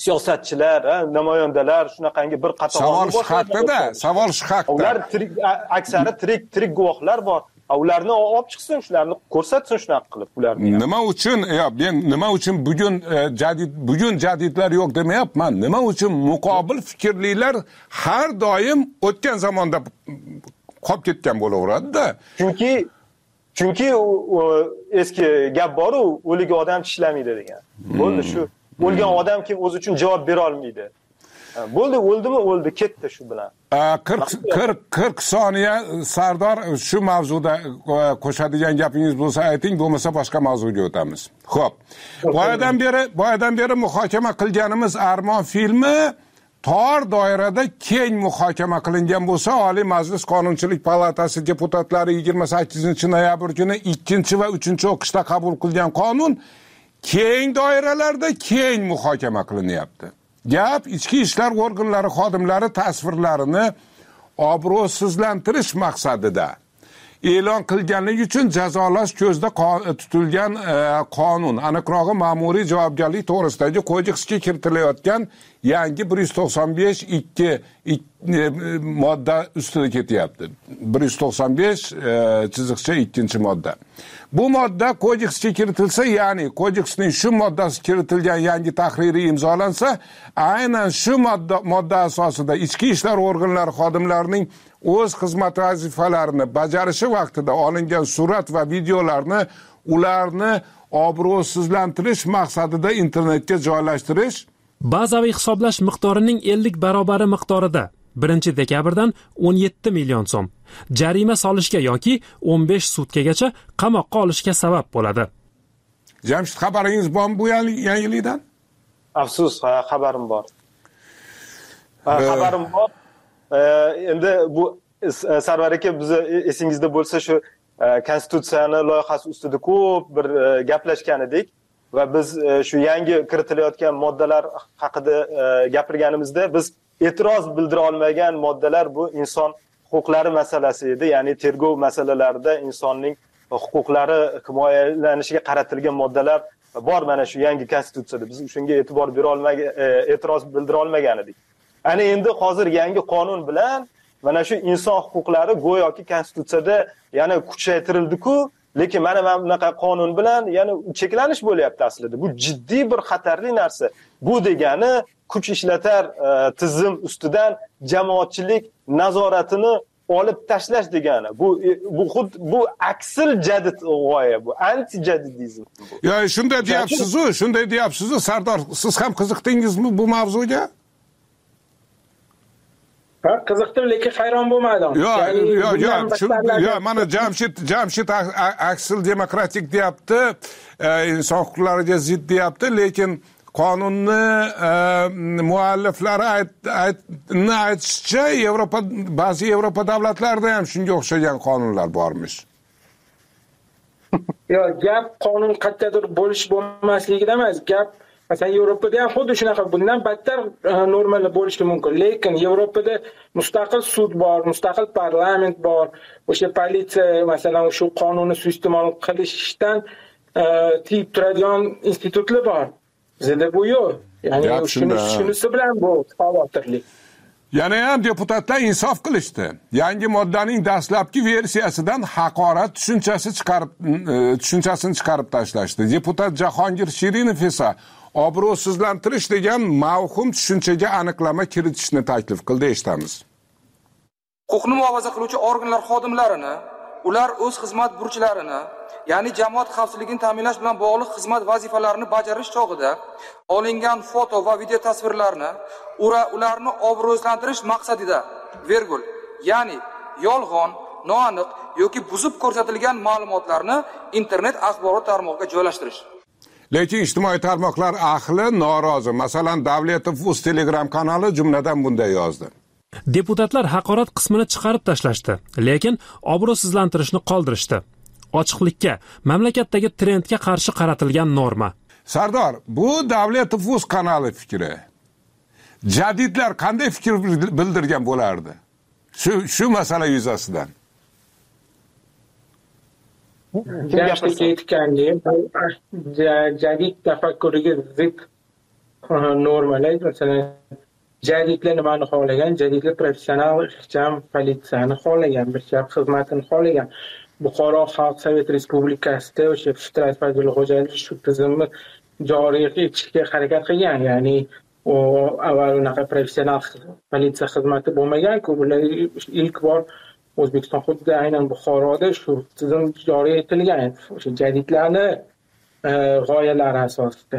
siyosatchilar, namoyandalar, shunaqangi bir qator savol shu haqda-da, savol shu haqda. Ular tirik, aksari tirik tirik guvohlar bor. Ularni olib chiqsin, shularni ko'rsatsin shunaqa qilib ularni. Nima uchun, yo, men nima uchun bugun jadid bugun jadidlar yo'q demayapman. Nima uchun muqobil fikrlilar har doim o'tgan zamonda qolib ketgan bo'laveradi-da. Chunki chunki eski gap bor-ku, o'liga odam tishlamaydi degan. Bo'ldi shu. O'lgan odam kim o'zi uchun javob bera olmaydi. Bo'ldi, o'ldimi, o'ldi, ketdi shu bilan. qirq qirq soniya Sardor shu mavzuda qo'shadigan gapingiz bo'lsa ayting, bo'lmasa boshqa mavzuga o'tamiz. Xo'p. Boyadan beri, boyadan beri muhokama qilganimiz Armon filmi tor doirada keng muhokama qilingan bo'lsa, Oliy Majlis Qonunchilik palatasi deputatlari yigirma sakkizinchi noyabr kuni ikkinchi va uchinchi o'qishda qabul qilgan qonun keng doiralarda keng muhokama qilinyapti. Gap ichki ishlar organlari xodimlari tasvirlarini obro'sizlantirish maqsadida e'lon qilganligi uchun jazolash ko'zda tutilgan qonun, aniqrog'i ma'muriy javobgarlik to'g'risidagi kodeksga kiritilayotgan yangi bir yuz to'qson besh ikki modda ustida ketyapti. bir yuz to'qson besh chiziqcha ikkinchi modda. Bu modda kodeksga kiritilsa, ya'ni kodeksning shu moddasi kiritilgan yangi tahriri imzolansa, aynan shu modda modda asosida ichki ishlar organlari xodimlarining o'z xizmat vazifalarini bajarishi vaqtida olingan surat va videolarni ularni obro'sizlantirish maqsadida internetga joylashtirish bazaviy hisoblash miqdorining ellik barobari miqdorida birinchi dekabrdan o'n yetti million so'm jarima solishga yoki o'n besh sutkagacha qamoqqa olishga sabab bo'ladi. Jamshid, xabaringiz bormi bu yangilikdan? Afsus, xabarim bor. Xabarim bor. Endi bu Sarvar aka, biz esingizda bo'lsa shu konstitutsiyani loyihasi ustida ko'p bir gaplashgan edik va biz shu yangi kiritilayotgan moddalar haqida gapirganimizda biz e'tiroz bildira olmagan moddalar bu inson huquqlari masalasi edi. Ya'ni tergov masalalarida insonning huquqlari himoyalanishiga qaratilgan moddalar bor mana shu yangi konstitutsiyada. Biz shunga e'tibor bera olmagan, e'tiroz bildira olmagan edik. Ana endi hozir yangi qonun bilan mana shu inson huquqlari go'yoki konstitutsiyada yana kuchaytirildi-ku, lekin mana mana bunaqa qonun bilan yana cheklanish bo'lyapti aslida. Bu jiddiy bir xatarli narsa. Bu degani kuch ishlatar tizim ustidan jamoatchilik nazoratini olib tashlash degani. Bu bu xud bu aksil jadid g'oya, bu anti jadidizm. Yo, shunday deyapsiz-ku, shunday deyapsiz-ku, Sardor, siz ham qiziqdingizmi bu mavzuga? Ha, qiziqdim, lekin hayron bo'lmadim. Yo, yo, yo, yo, mana Jamshid, Jamshid aksil demokratik deyapti, inson huquqlariga zid deyapti, lekin qonunni mualliflari aytni aytishicha, Yevropa ba'zi Yevropa davlatlarida ham shunga o'xshagan qonunlar bormish. Yo, gap qonun qat'iyadir bo'lish bo'lmasligida emas, gap masalan Yevropada ham xuddi shunaqa bundan battar normalar bo'lishi mumkin. Lekin Yevropada mustaqil sud bor, mustaqil parlament bor. O'sha politsiya masalan shu qonunni suiiste'mol qilishdan tiyib turadigan institutlar bor. Bizda bu yo'q. Ya'ni shunisi bilan bu xavotirli. Yana ham deputatlar insof qilishdi. Yangi moddaning dastlabki versiyasidan haqorat tushunchasi chiqarib tushunchasini chiqarib tashlashdi. Deputat Jahongir Shirinov esa obro'sizlantirish degan mavhum tushunchaga aniqlama kiritishni taklif qildi, eshitamiz. Huquqni muhofaza qiluvchi organlar xodimlarini, ular o'z xizmat burchlarini, ya'ni jamoat xavfsizligini ta'minlash bilan bog'liq xizmat vazifalarini bajarish chog'ida olingan foto va video tasvirlarni ularni obro'sizlantirish maqsadida vergul, ya'ni yolg'on, noaniq yoki buzib ko'rsatilgan ma'lumotlarni internet axborot tarmog'iga joylashtirish. Lekin ijtimoiy tarmoqlar ahli norozi. Masalan, Davletov o'z Telegram kanali jumladan bunday yozdi. Deputatlar haqorat qismini chiqarib tashlashdi, lekin obro'sizlantirishni qoldirishdi. Ochiqlikka, mamlakatdagi trendga qarshi qaratilgan norma. Sardor, bu Davletov o'z kanali fikri. Jadidlar qanday fikr bildirgan bo'lardi? Shu shu masala yuzasidan. Gapga aytgandek, jadid tafakkuriga zid normalar, masalan, jadidlar nimani xohlagan? Jadidlar professional ixcham politsiyani xohlagan, bir chap xizmatini xohlagan. Buxoro Xalq Sovet Respublikasida o'sha Fitrat Fazilxo'jayev shu tizimni joriy etishga harakat qilgan. Ya'ni u avval unaqa professional politsiya xizmati bo'lmagan-ku, bular ilk bor O'zbekiston hududida aynan Buxoroda shu tizim joriy etilgan. O'sha jadidlarni g'oyalari asosida.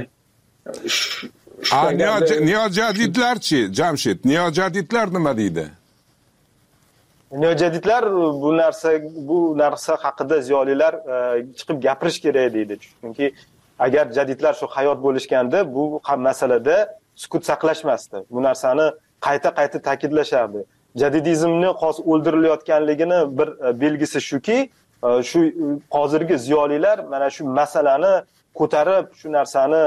Niyojadidlarchi, Jamshid, niyojadidlar nima deydi? Niyojadidlar bu narsa bu narsa haqida ziyolilar chiqib gapirish kerak deydi. Chunki agar jadidlar shu hayot bo'lishganda bu masalada sukut saqlashmasdi. Bu narsani qayta-qayta ta'kidlashardi. Jadidizmni xos o'ldirilayotganligini bir belgisi shuki, shu hozirgi ziyolilar mana shu masalani ko'tarib, shu narsani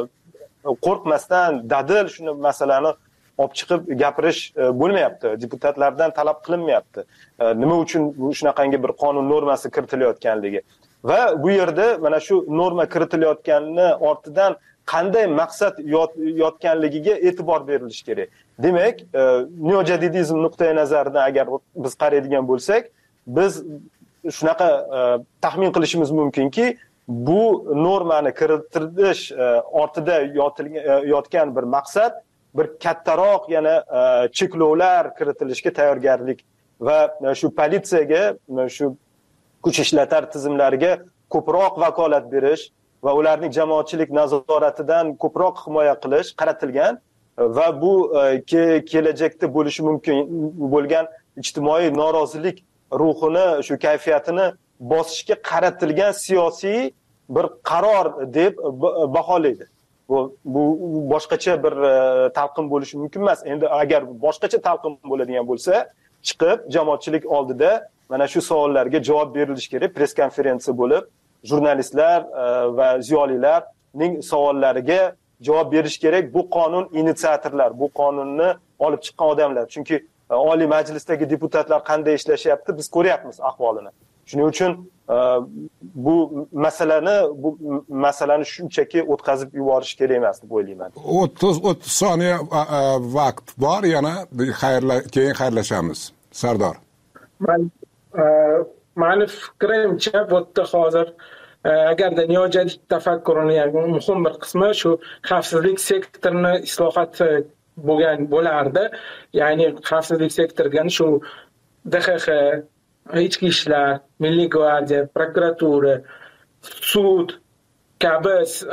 qo'rqmasdan dadil shuni masalani olib chiqib gapirish bo'lmayapti. Deputatlardan talab qilinmayapti. Nima uchun bu shunaqangi bir qonun normasi kiritilayotganligi. Va bu yerda mana shu norma kiritilayotganini ortidan qanday maqsad yotganligiga e'tibor berilishi kerak. Demak, neojadidizm nuqtai nazaridan agar biz qaraydigan bo'lsak, biz shunaqa taxmin qilishimiz mumkinki, bu normani kiritish ortida yotgan bir maqsad bir kattaroq yana cheklovlar kiritilishga tayyorgarlik va shu politsiyaga, shu kuch ishlatar tizimlariga ko'proq vakolat berish va ularning jamoatchilik nazoratidan ko'proq himoya qilish qaratilgan va bu kelajakda bo'lishi mumkin bo'lgan ijtimoiy norozilik ruhini, shu kayfiyatini bosishga qaratilgan siyosiy bir qaror deb baholaydi. Bu, bu boshqacha bir talqin bo'lishi mumkin emas. Endi agar boshqacha talqin bo'ladigan bo'lsa, chiqib jamoatchilik oldida mana shu savollarga javob berilishi kerak. Press konferensiya bo'lib, jurnalistlar va ziyolilarning savollariga javob berish kerak. Bu qonun inisiatorlar, bu qonunni olib chiqqan odamlar. Chunki Oliy Majlisdagi deputatlar qanday ishlashyapti, biz ko'ryapmiz ahvolini. Shuning uchun bu masalani bu masalani shunchaki o'tkazib yuborish kerak emas deb o'ylayman. o'ttiz o'ttiz soniya vaqt bor, yana keyin xayrlashamiz. Sardor. Men meni fikrimcha bu yerda hozir agarda neojadid tafakkurining muhim bir qismi shu xavfsizlik sektorini islohoti bo'lgan bo'lardi. Ya'ni xavfsizlik sektoriga shu D X X, ichki ishlar, Milliy gvardiya, prokuratura, sud kabi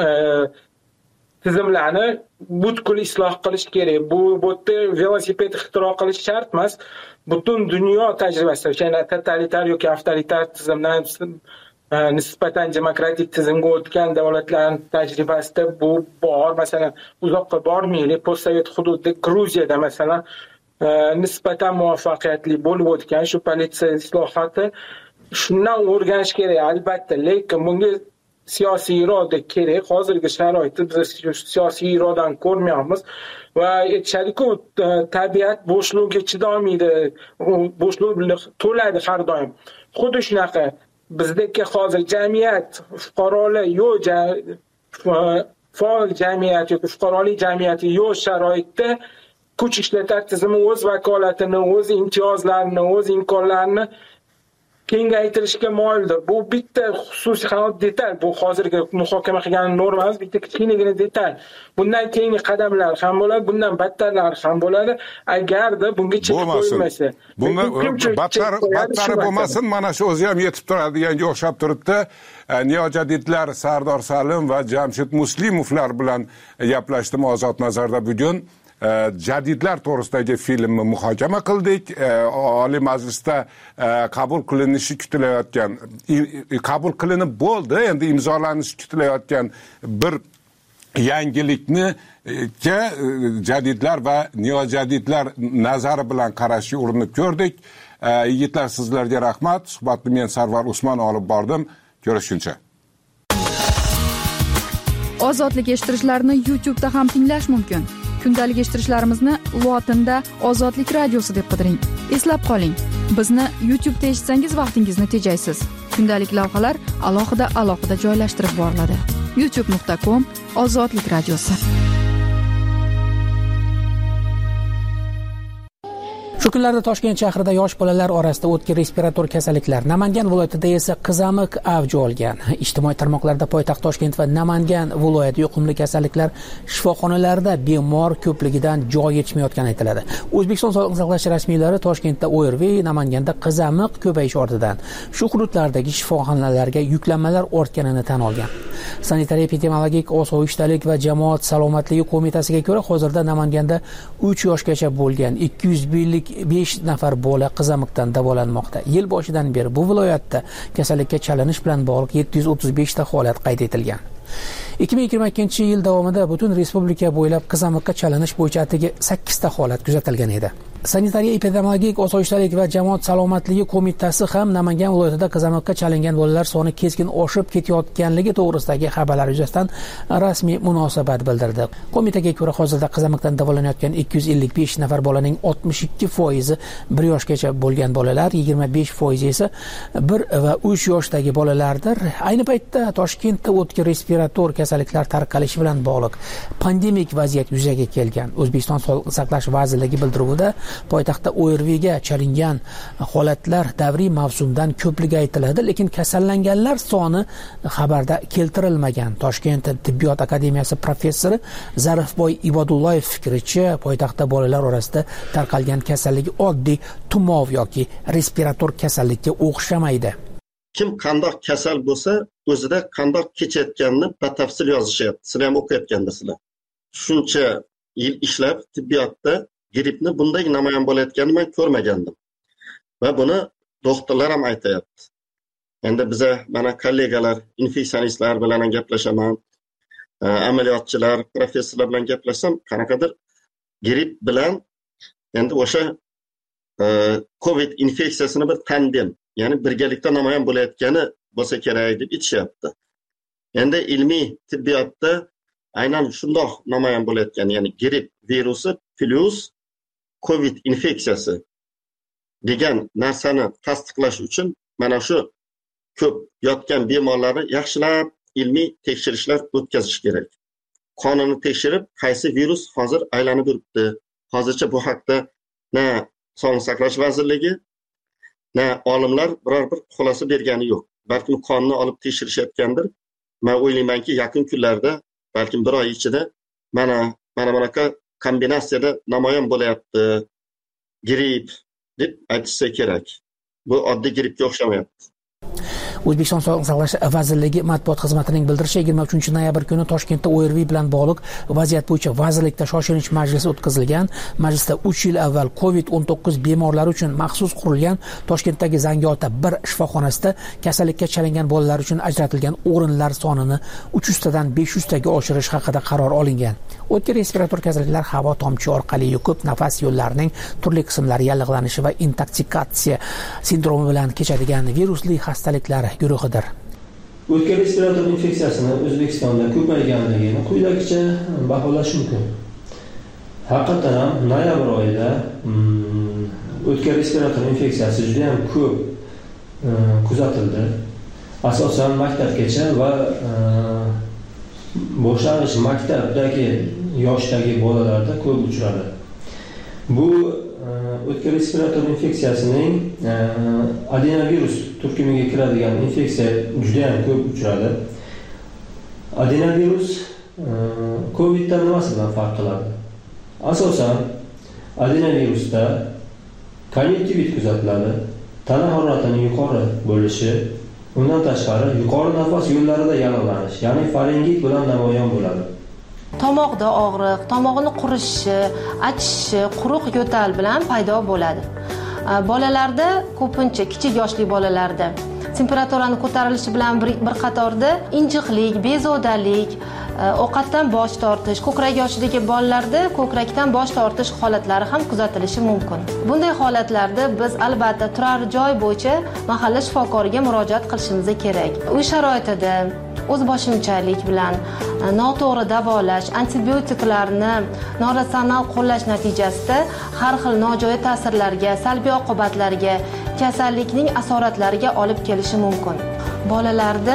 tizimlarni butkul isloh qilish kerak. Bu bu yerda velosiped ixtiro qilish shart emas. Butun dunyo tajribasi, ya'ni totalitar yoki avtoritar tizimdan nisbatan demokratik tizimga o'tgan davlatlarning tajribasida bu bor. Masalan, uzoqqa bormaylik, postsovet hududida Gruziyada masalan nisbatan muvaffaqiyatli bo'lib o'tgan shu politsiya islohoti, shundan o'rganish kerak albatta, lekin bunga siyosiy iroda kerak. Hozirgi sharoitda biz siyosiy irodani ko'rmayapmiz va aytishadi-ku, tabiat bo'shligiga chidolmaydi, bo'shliq to'ladi har doim. Xuddi shunaqa bizdagi hozir jamiyat, fuqarolar yo'q, faol jamiyat yoki fuqarolik jamiyati yo'q sharoitda kuch ishlatar tizimi o'z vakolatini, o'z imtiyozlarini, o'z imkonlarini kengaytirishga moyildir. Bu bitta xususiy holat detal. Bu hozirgi muhokama qilgan normamiz bitta kichkinagina detal. Bundan keyingi qadamlar ham bo'ladi, bundan battarlari ham bo'ladi. Agarda bunga chek qo'yilmasa. Bunga battar battari bo'lmasin, mana shu o'zi ham yetib turadigan o'xshab turibdi. Neojadidlar Sardor Salim va Jamshid Muslimovlar bilan gaplashdim Ozod nazarda bugun. Jadidlar to'g'risidagi filmni muhokama qildik. Oliy Majlisda qabul qilinishi kutilayotgan, qabul qilinib bo'ldi, endi imzolanishi kutilayotgan bir yangilikni ke jadidlar va neojadidlar nazari bilan qarashga urinib ko'rdik. Yigitlar, sizlarga rahmat. Suhbatni men Sarvar Usmon olib bordim. Ko'rishguncha. Ozodlik eshittirishlarini YouTube'da ham tinglash mumkin. Kundalik eshittirishlarimizni lotinda Ozodlik radiosi deb qidiring. Eslab qoling, bizni YouTube'da eshitsangiz vaqtingizni tejaysiz. Kundalik lavhalar alohida alohida joylashtirib boriladi. youtube nuqta com Ozodlik radiosi. Shu kunlarda Toshkent shahrida yosh bolalar orasida o'tkir respirator kasalliklar, Namangan viloyatida esa qizamiq avj olgan. Ijtimoiy tarmoqlarda poytaxt Toshkent va Namangan viloyati yuqumli kasalliklar shifoxonalarida bemor ko'pligidan joy yetishmayotgani aytiladi. O'zbekiston Sog'liqni saqlash rasmiylari Toshkentda O R V, Namanganda qizamiq ko'payish ortidan shu hududlardagi shifoxonalarga yuklanmalar ortganini tan olgan. Sanitariya epidemiologik osoyishtalik va jamoat salomatligi qo'mitasiga ko'ra, hozirda Namanganda uch yoshgacha bo'lgan ikki yuz besh nafar bola qizamiqdan davolanmoqda. Yil boshidan beri bu viloyatda kasallikka chalinish bilan bog'liq yetti yuz o'ttiz besh ta holat qayd etilgan. ikki ming yigirma ikkinchi yil davomida butun respublika bo'ylab qizamiqqa chalinish bo'yicha atigi sakkiz ta holat kuzatilgan edi. Sanitariya epidemiologik osoyishtalik va jamoat salomatligi qo'mitasi ham Namangan viloyatida qizamiqqa chalingan bolalar soni keskin oshib ketayotganligi to'g'risidagi xabarlar yuzasidan rasmiy munosabat bildirdi. Qo'mitaga ko'ra, hozirda qizamiqdan davolanayotgan ikki yuz ellik besh nafar bolaning oltmish ikki foizi bir yoshgacha bo'lgan bolalar, yigirma besh foizi esa bir va uch yoshdagi bolalardir. Ayni paytda Toshkentda o'tkir respirator kasalliklar tarqalishi bilan bog'liq pandemik vaziyat yuzaga kelgan. O'zbekiston Sog'liqni saqlash vazirligi bildiruvida poytaxtda O R V ga chalingan holatlar davriy mavsumdan ko'pligi aytiladi, lekin kasallanganlar soni xabarda keltirilmagan. Toshkent tibbiyot akademiyasi professori Zarifboy Ibodullayev fikricha, poytaxtda bolalar orasida tarqalgan kasallik oddiy tumov yoki respirator kasallikka o'xshamaydi. Kim qandoq kasal bo'lsa, o'zida qandoq kechayotganini batafsil yozishyapti. Sizlar ham o'qiyotgansizlar. Shuncha yil ishlab tibbiyotda grippni bunday namoyon bo'layotganini men ko'rmagandim. Va buni doktorlar ham aytayapti. Endi biza mana kollegalar, infeksionistlar bilan gaplashaman, amaliyotchilar, professorlar bilan gaplashsam, qanaqadir gripp bilan endi o'sha COVID infeksiyasini bir tandem, ya'ni birgalikda namoyon bo'layotgani bo'lsa kerak deb aytishyapti. Endi ilmiy tibbiyotda aynan shundoq namoyon bo'layotgan, ya'ni gripp virusi plus COVID infeksiyasi degan narsani tasdiqlash uchun mana shu ko'p yotgan bemorlarni yaxshilab ilmiy tekshirishlar o'tkazish kerak. Qonini tekshirib, qaysi virus hozir aylanib yuribdi. Hozircha bu haqda na Sog'liqni saqlash vazirligi, na olimlar biror bir xulosa bergani yo'q. Balkim qonni olib tekshirishayotgandir. Men o'ylaymanki, yaqin kunlarda, balkim bir oy ichida mana mana bunaqa kombinatsiyada namoyon bo'layapti gripp deb aytsa kerak. Bu oddiy grippga o'xshamayapti. O'zbekiston Sog'liqni saqlash vazirligi matbuot xizmatining bildirishicha, yigirma uchinchi noyabr kuni Toshkentda O R V bilan bog'liq vaziyat bo'yicha vazirlikda shoshilinch majlis o'tkazilgan. Majlisda uch yil avval COVID o'n to'qqiz bemorlari uchun maxsus qurilgan Toshkentdagi Zangiota bir shifoxonasida kasallikka chalingan bolalar uchun ajratilgan o'rinlar sonini uch yuz tadan besh yuz taga oshirish haqida qaror olingan. O'tkir respirator kasalliklar havo tomchi orqali yuqib, nafas yo'llarining turli qismlari yallig'lanishi va intoksikatsiya sindromi bilan kechadigan virusli xastaliklar guruhidir. O'tkir respirator infeksiyasini O'zbekistonda ko'payganligini quyidagicha baholash mumkin. Haqiqatan ham noyabr oyida o'tkir respirator infeksiyasi juda ham ko'p kuzatildi. Asosan maktabgacha va boshlang'ich maktabdagi yoshdagi bolalarda ko'p uchradi. Bu o'tkir respirator infeksiyasining adenovirus turkumiga kiradigan infeksiya juda ham ko'p uchradi. Adenovirus COVIDdan nimasi bilan farq qiladi? Asosan adenovirusda konjektivit kuzatiladi, tana haroratining yuqori bo'lishi, undan tashqari yuqori nafas yo'llarida yallig'lanish, ya'ni faringit bilan namoyon bo'ladi. Tomoqda og'riq, tomog'ini qurishi, achishishi, quruq yo'tal bilan paydo bo'ladi. Bolalarda, ko'pincha kichik yoshli bolalarda temperaturani ko'tarilishi bilan bir qatorda injiqlik, bezovdalik, ovqatdan bosh tortish, ko'krak yoshidagi bolalarda ko'krakdan bosh tortish holatlari ham kuzatilishi mumkin. Bunday holatlarda biz albatta turar joy bo'yicha mahalla shifokoriga murojaat qilishimiz kerak. Uy sharoitida o'zboshimchalik bilan noto'g'ri davolash, antibiotiklarni noratsional qo'llash natijasida har xil nojo'ya ta'sirlarga, salbiy oqibatlarga, kasallikning asoratlariga olib kelishi mumkin. Bolalarda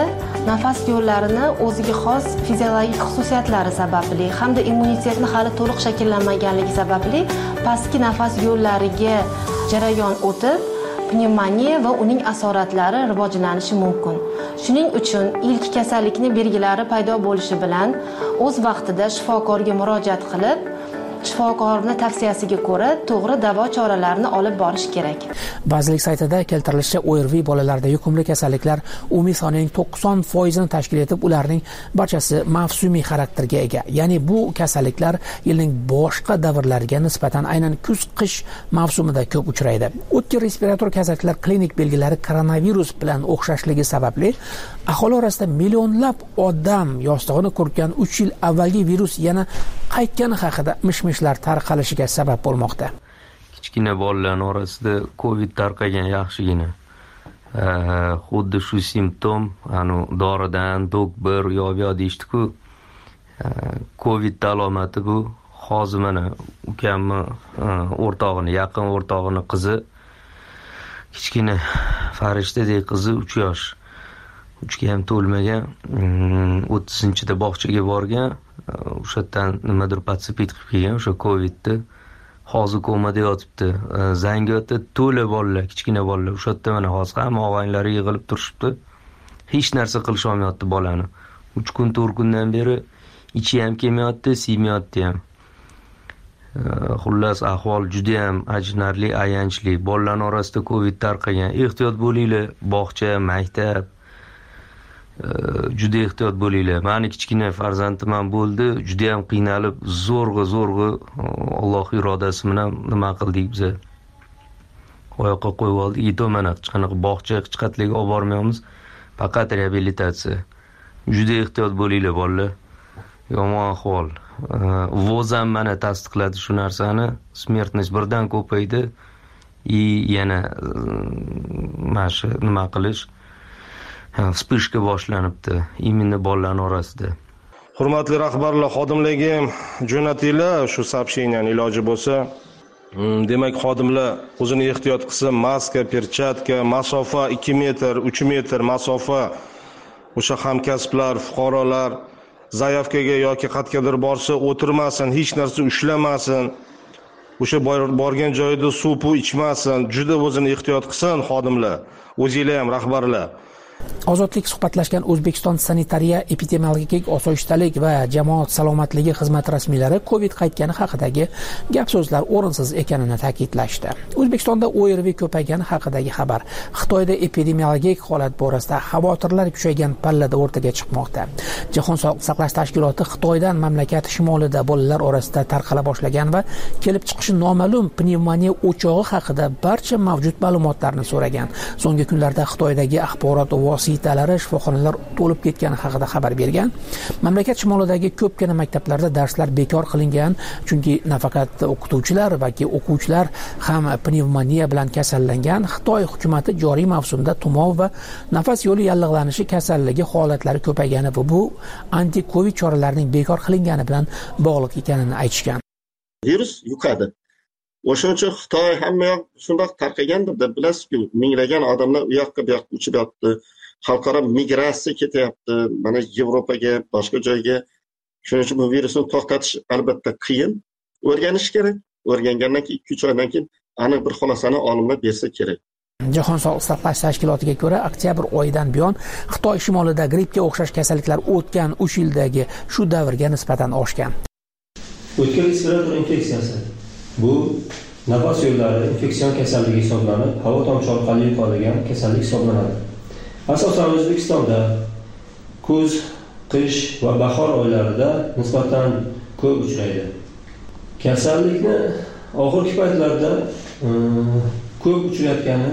nafas yo'llarini o'ziga xos fiziologik xususiyatlari sababli hamda immunitetni hali to'liq shakllanmaganligi sababli pastki nafas yo'llariga jarayon o'tib pnevmoniya va uning asoratlari rivojlanishi mumkin. Shuning uchun ilk kasallikni belgilari paydo bo'lishi bilan o'z vaqtida shifokorga murojaat qilib, shifokorning tavsiyasiga ko'ra to'g'ri davo choralarini olib borish kerak. Vazirlik saytida keltirilishicha, O R V bolalarda yuqumli kasalliklar umumiy sonining to'qson foizini tashkil etib, ularning barchasi mavsumiy xarakterga ega. Ya'ni bu kasalliklar yilning boshqa davrlariga nisbatan aynan kuz-qish mavsumida ko'p uchraydi. O'tkir respirator kasalliklar klinik belgilari koronavirus bilan o'xshashligi sababli aholi orasida millionlab odam yostig'ini ko'rgan uch yil avvalgi virus yana qaytgani haqida mish-mishlar tarqalishiga sabab bo'lmoqda. Kichkina bolalar orasida Covid tarqagan yaxshigina. Xuddi shu simptom, anu doridan dok bir yo'q deyishdi-ku. Covid alomati bu. Hozir mana ukamni o'rtog'ini, yaqin o'rtog'ini qizi, kichkina farishtadek qizi uch yosh. uchga ham to'lmagan, o'ttizinchida bog'chaga borgan, o'sha yerdan nimadir patsipit qilib kelgan, o'sha Covidni. Hozir komada yotibdi. Zangiotda to'la bolalar, kichkina bolalar, o'sha yerda mana hozir hamma og'aynlari yig'ilib turishibdi. Hech narsa qilish olmayapti bolani. uch kun, to'rt kundan beri ichi ham kelmayapti, siymayapti ham. Xullas ahvol juda ham ajinarli, ayanchli. Bolalar orasida Covid tarqagan. Ehtiyot bo'linglar, bog'cha, maktab juda ehtiyot bo'linglar. Mani kichkina farzandim ham bo'ldi, juda ham qiynalib, zo'rg'a zo'rg'a Alloh irodasi bilan nima qildik biz. Oyoqqa qo'yib oldik, yetib mana qanaqa bog'cha, chiqatlarga olib bormaymiz, faqat reabilitatsiya. Juda ehtiyot bo'linglar bolalar. Yomon ahvol. Voz ham mana tasdiqladi shu narsani. Smertность birdan ko'paydi. И yana mana shu nima qilish vspышка boshlanibdi именно bolalar orasida. Hurmatli rahbarlar, xodimlarga jo'natinglar shu сообщениyaning iloji bo'lsa. Demak, xodimlar o'zini ehtiyot qilsa, maska, perchatka, masofa ikki metr, uch metr masofa. O'sha hamkasblar, fuqarolar zayavkaga yoki qayergadir borsa o'tirmasin, hech narsa ushlamasin. O'sha borgan joyida suv ichmasin. Juda o'zini ehtiyot qilsin xodimlar. O'zinglar ham rahbarlar. Ozodlik suhbatlashgan O'zbekiston sanitariya, epidemiologik osoyishtalik va jamoat salomatligi xizmati rasmiylari Covid qaytgani haqidagi gap so'zlar o'rinsiz ekanini ta'kidlashdi. O'zbekistonda O R V ko'paygani haqidagi xabar Xitoyda epidemiologik holat borasida xavotirlar kuchaygan pallada o'rtaga chiqmoqda. Jahon sog'liqni saqlash tashkiloti Xitoydan mamlakat shimolida bolalar orasida tarqala boshlagan va kelib chiqishi noma'lum pnevmoniya o'chog'i haqida barcha mavjud ma'lumotlarni so'ragan. So'nggi kunlarda Xitoydagi axborot vositalari shifoxonalar to'lib ketgani haqida xabar bergan. Mamlakat shimolidagi ko'pgina maktablarda darslar bekor qilingan, chunki nafaqat o'qituvchilar, balki o'quvchilar ham pnevmoniya bilan kasallangan. Xitoy hukumatı joriy mavsumda tumov va nafas yo'li yallig'lanishi kasalligi holatlari ko'paygani va bu anti-Covid choralarining bekor qilingani bilan bog'liq ekanini aytishgan. Virus yuqadi. O'shaning uchun Xitoy hamma yoq shundoq tarqagandir deb bilasizku, minglagan odamlar u yoqqa bu yoqqa uchib yotdi. Xalqaro migratsiya ketyapti, mana Yevropaga, boshqa joyga. Shuning uchun bu virusni to'xtatish albatta qiyin. O'rganish kerak. O'rgangandan keyin ikki uch oydan keyin aniq bir xulosani olimlar bersa kerak. Jahon sog'liqni saqlash tashkilotiga ko'ra, oktyabr oyidan buyon Xitoy shimolida grippga o'xshash kasalliklar o'tgan uch yildagi shu davrga nisbatan oshgan. O'tkir respirator infeksiyasi bu nafas yo'llari infeksion kasalligi hisoblanib, havo tomchi orqali yuqadigan kasallik hisoblanadi. Asosan O'zbekistonda kuz, qish va bahor oylarida nisbatan ko'p uchraydi. Kasallikni oxirgi paytlarda ko'p uchrayotgani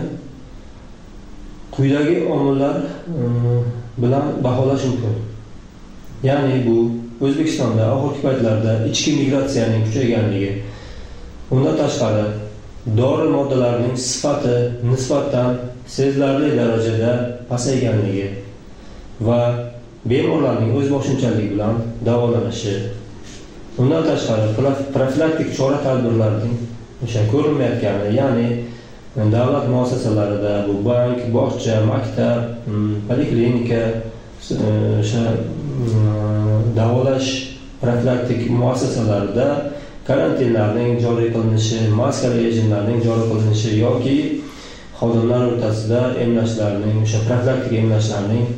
quyidagi omillar bilan baholash mumkin. Ya'ni bu O'zbekistonda oxirgi paytlarda ichki migratsiyaning kuchayganligi, undan tashqari dori moddalarining sifati nisbatan sezilarli darajada pasayganligi va bemorlarning o'z boshimchalik bilan davolanishi, undan tashqari profilaktik chora-tadbirlarning o'sha ko'rinmayotgani, ya'ni davlat muassasalarida bu bank, bog'cha, maktab, poliklinika, o'sha davolash profilaktik muassasalarida karantinlarning joriy qilinishi, maska rejimlarining joriy qilinishi yoki xodimlar o'rtasida emlashlarning, o'sha profilaktik emlashlarning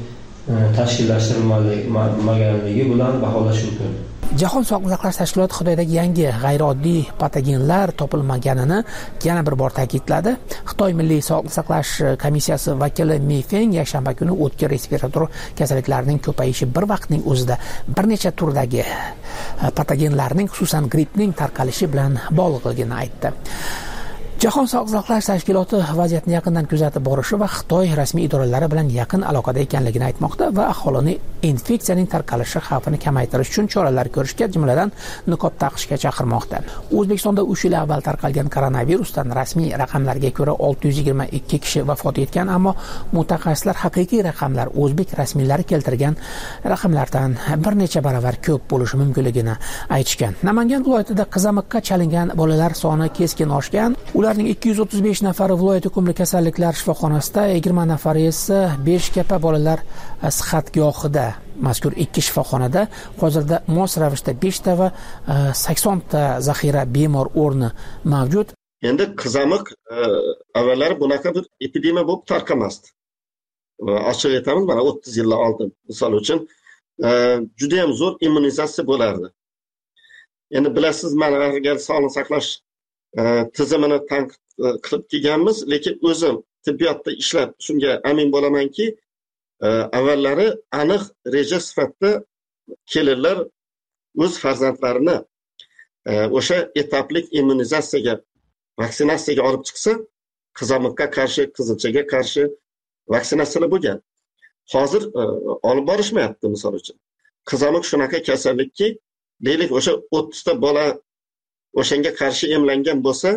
tashkillashtirilmaganligi bilan baholash mumkin. Jahon Sog'liqni saqlash tashkiloti Xitoydagi yangi g'ayrioddiy patogenlar topilmaganini yana bir bor ta'kidladi. Xitoy Milliy sog'liqni saqlash komissiyasi vakili Mi Feng yakshanba kuni o'tkir respirator kasalliklarining ko'payishi bir vaqtning o'zida bir necha turdagi patogenlarning, xususan grippning tarqalishi bilan bog'liqligini aytdi. Jahon Sog'liqni saqlash tashkiloti vaziyatni yaqindan kuzatib borishi va Xitoy rasmiy idoralari bilan yaqin aloqada ekanligini aytmoqda va aholini infeksiyaning tarqalishi xavfini kamaytirish uchun choralar ko'rishga, jumladan niqob taqishga chaqirmoqda. O'zbekistonda uch yil avval tarqalgan koronavirusdan rasmiy raqamlarga ko'ra olti yuz yigirma ikki kishi vafot etgan, ammo mutaxassislar haqiqiy raqamlar o'zbek rasmiylari keltirgan raqamlardan bir necha baravar ko'p bo'lishi mumkinligini aytishgan. Namangan viloyatida qizamiqqa chalingan bolalar soni keskin oshgan. Ularning ikki yuz o'ttiz besh nafari viloyat yuqumli kasalliklar shifoxonasida, yigirma nafari esa Beshkapa bolalar sihatgohida. Mazkur ikki shifoxonada hozirda mos ravishda besh ta va sakson ta zaxira bemor o'rni mavjud. Endi qizamiq avvallari bunaqa bir epidemiya bo'lib tarqamasdi. Ochiq aytamiz, mana o'ttiz yillar oldin, misol uchun, juda ham zo'r immunizatsiya bo'lardi. Endi bilasiz, mana agar sog'liqni saqlash tizimini tanqid qilib kelganmiz, lekin o'zim tibbiyotda ishlab shunga amin bo'lamanki, avvallari aniq reja sifatida kelinlar o'z farzandlarini o'sha etaplik immunizatsiyaga, vaksinatsiyaga olib chiqsa, qizamiqqa qarshi, qizilchaga qarshi vaksinatsiyalar bo'lgan. Hozir olib borishmayapti, misol uchun. Qizamiq shunaqa kasallikki, deylik o'sha o'ttiz ta bola o'shanga qarshi emlangan bo'lsa,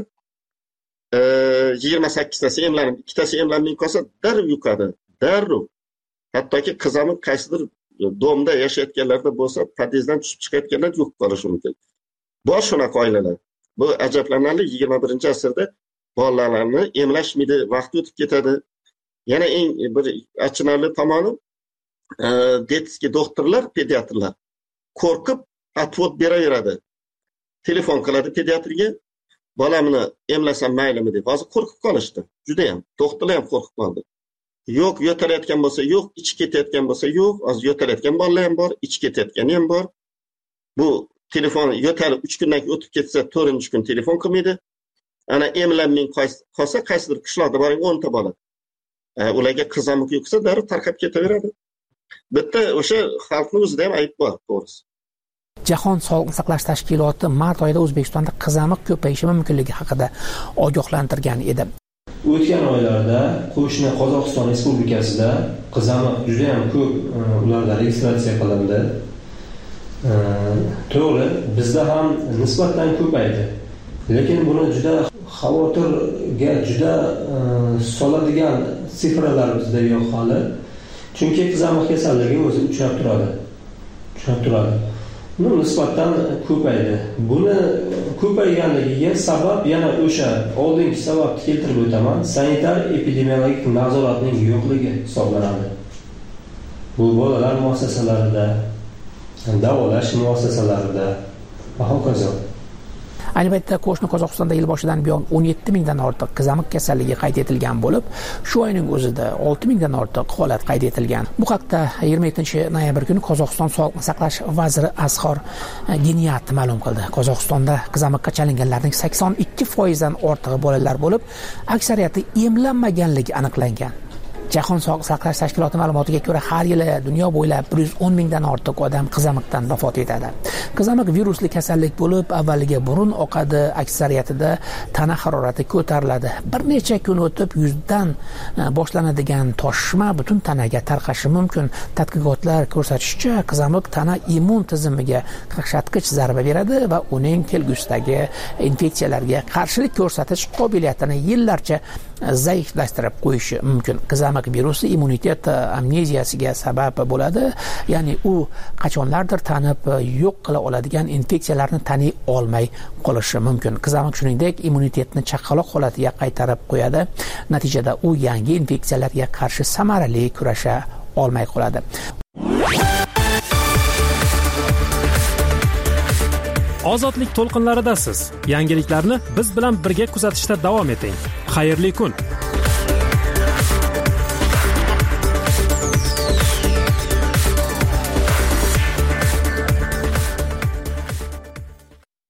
yigirma sakkiztasi emlanib, ikkitasi emlanmay qolsa, darrov yuqadi, darrov. Hattoki qizamiq qaysidir domda yashayotganlarda bo'lsa, podyezddan tushib chiqayotganlar yo'q qolishi mumkin. Bor shunaqa oilalar. Bu ajablanarli, yigirma birinchi asrda bolalarni emlashmaydi, vaqt o'tib ketadi. Yana eng bir achinarli tomoni, detskiy doktorlar, pediatrlar qo'rqib atvot beraveradi. Telefon qiladi pediatrga, bolamni emlasam maylimi deb. Hozir qo'rqib qolishdi. Juda ham, doktorlar ham qo'rqib qoldi. Yo'q, yo'talayotgan bo'lsa, yo'q, ichi ketayotgan bo'lsa, yo'q, hozir yo'talayotgan bolalar ham bor, ichi ketayotgani ham bor. Bu telefon yo'talib uch kundan keyin o'tib ketsa, to'rtinchi kun telefon qilmaydi. Ana emlanmay qolsa, qaysidir qishloqda boring o'n ta bola. Ularga qizamiq yuqsa, darrov tarqab ketaveradi. Bitta o'sha xalqning o'zida ham ayb bor, to'g'risi. Jahon Sog'liqni saqlash tashkiloti mart oyida O'zbekistonda qizamiq ko'payishi mumkinligi haqida ogohlantirgan edi. O'tgan oylarda qo'shni Qozog'iston Respublikasida qizamiq juda ham ko'p ularda registratsiya qilindi. To'g'ri, bizda ham nisbatan ko'paydi. Lekin buni juda xavotirga juda soladigan sifralar bizda yo'q hali. Chunki qizamiq kasalligi o'zi uchrab turadi. Uchrab turadi. Bu nisbatan ko'paydi. Buni ko'payganligiga sabab yana o'sha oldingi sababni keltirib o'taman. Sanitar epidemiologik nazoratning yo'qligi hisoblanadi. Bu bolalar muassasalarida, davolash muassasalarida va hokazo. Ayni paytda qo'shni Qozog'istonda yil boshidan buyon o'n yetti mingdan ortiq qizamiq kasalligi qayd etilgan bo'lib, shu oyning o'zida olti mingdan ortiq holat qayd etilgan. Bu haqda yigirma yettinchi noyabr kuni Qozog'iston Sog'liqni saqlash vaziri Asqor Geniyat ma'lum qildi. Qozog'istonda qizamiqqa chalinganlarning sakson ikki foiz dan ortig'i bolalar bo'lib, aksariyati emlanmaganligi aniqlangan. Jahon Sog'liqni saqlash tashkiloti ma'lumotiga ko'ra, har yili dunyo bo'ylab bir yuz o'n mingdan ortiq odam qizamiqdan vafot etadi. Qizamiq virusli kasallik bo'lib, avvaliga burun oqadi, aksariyatida tana harorati ko'tariladi. Bir necha kun o'tib yuzdan boshlanadigan toshma butun tanaga tarqashi mumkin. Tadqiqotlar ko'rsatishicha, qizamiq tana immun tizimiga qaqshatqich zarba beradi va uning kelgusidagi infeksiyalarga qarshilik ko'rsatish qobiliyatini yillarcha zaiflashtirib qo'yishi mumkin. Qizamiq virusi immunitet amneziyasiga sabab bo'ladi, ya'ni u qachonlardir tanib yo'q qila oladigan infeksiyalarni taniy olmay qolishi mumkin. Qizamiq shuningdek immunitetni chaqaloq holatiga qaytarib qo'yadi. Natijada u yangi infeksiyalarga qarshi samarali kurasha olmay qoladi. Ozodlik to'lqinlaridasiz. Yangiliklarni biz bilan birga kuzatishda davom eting. Xayrli kun.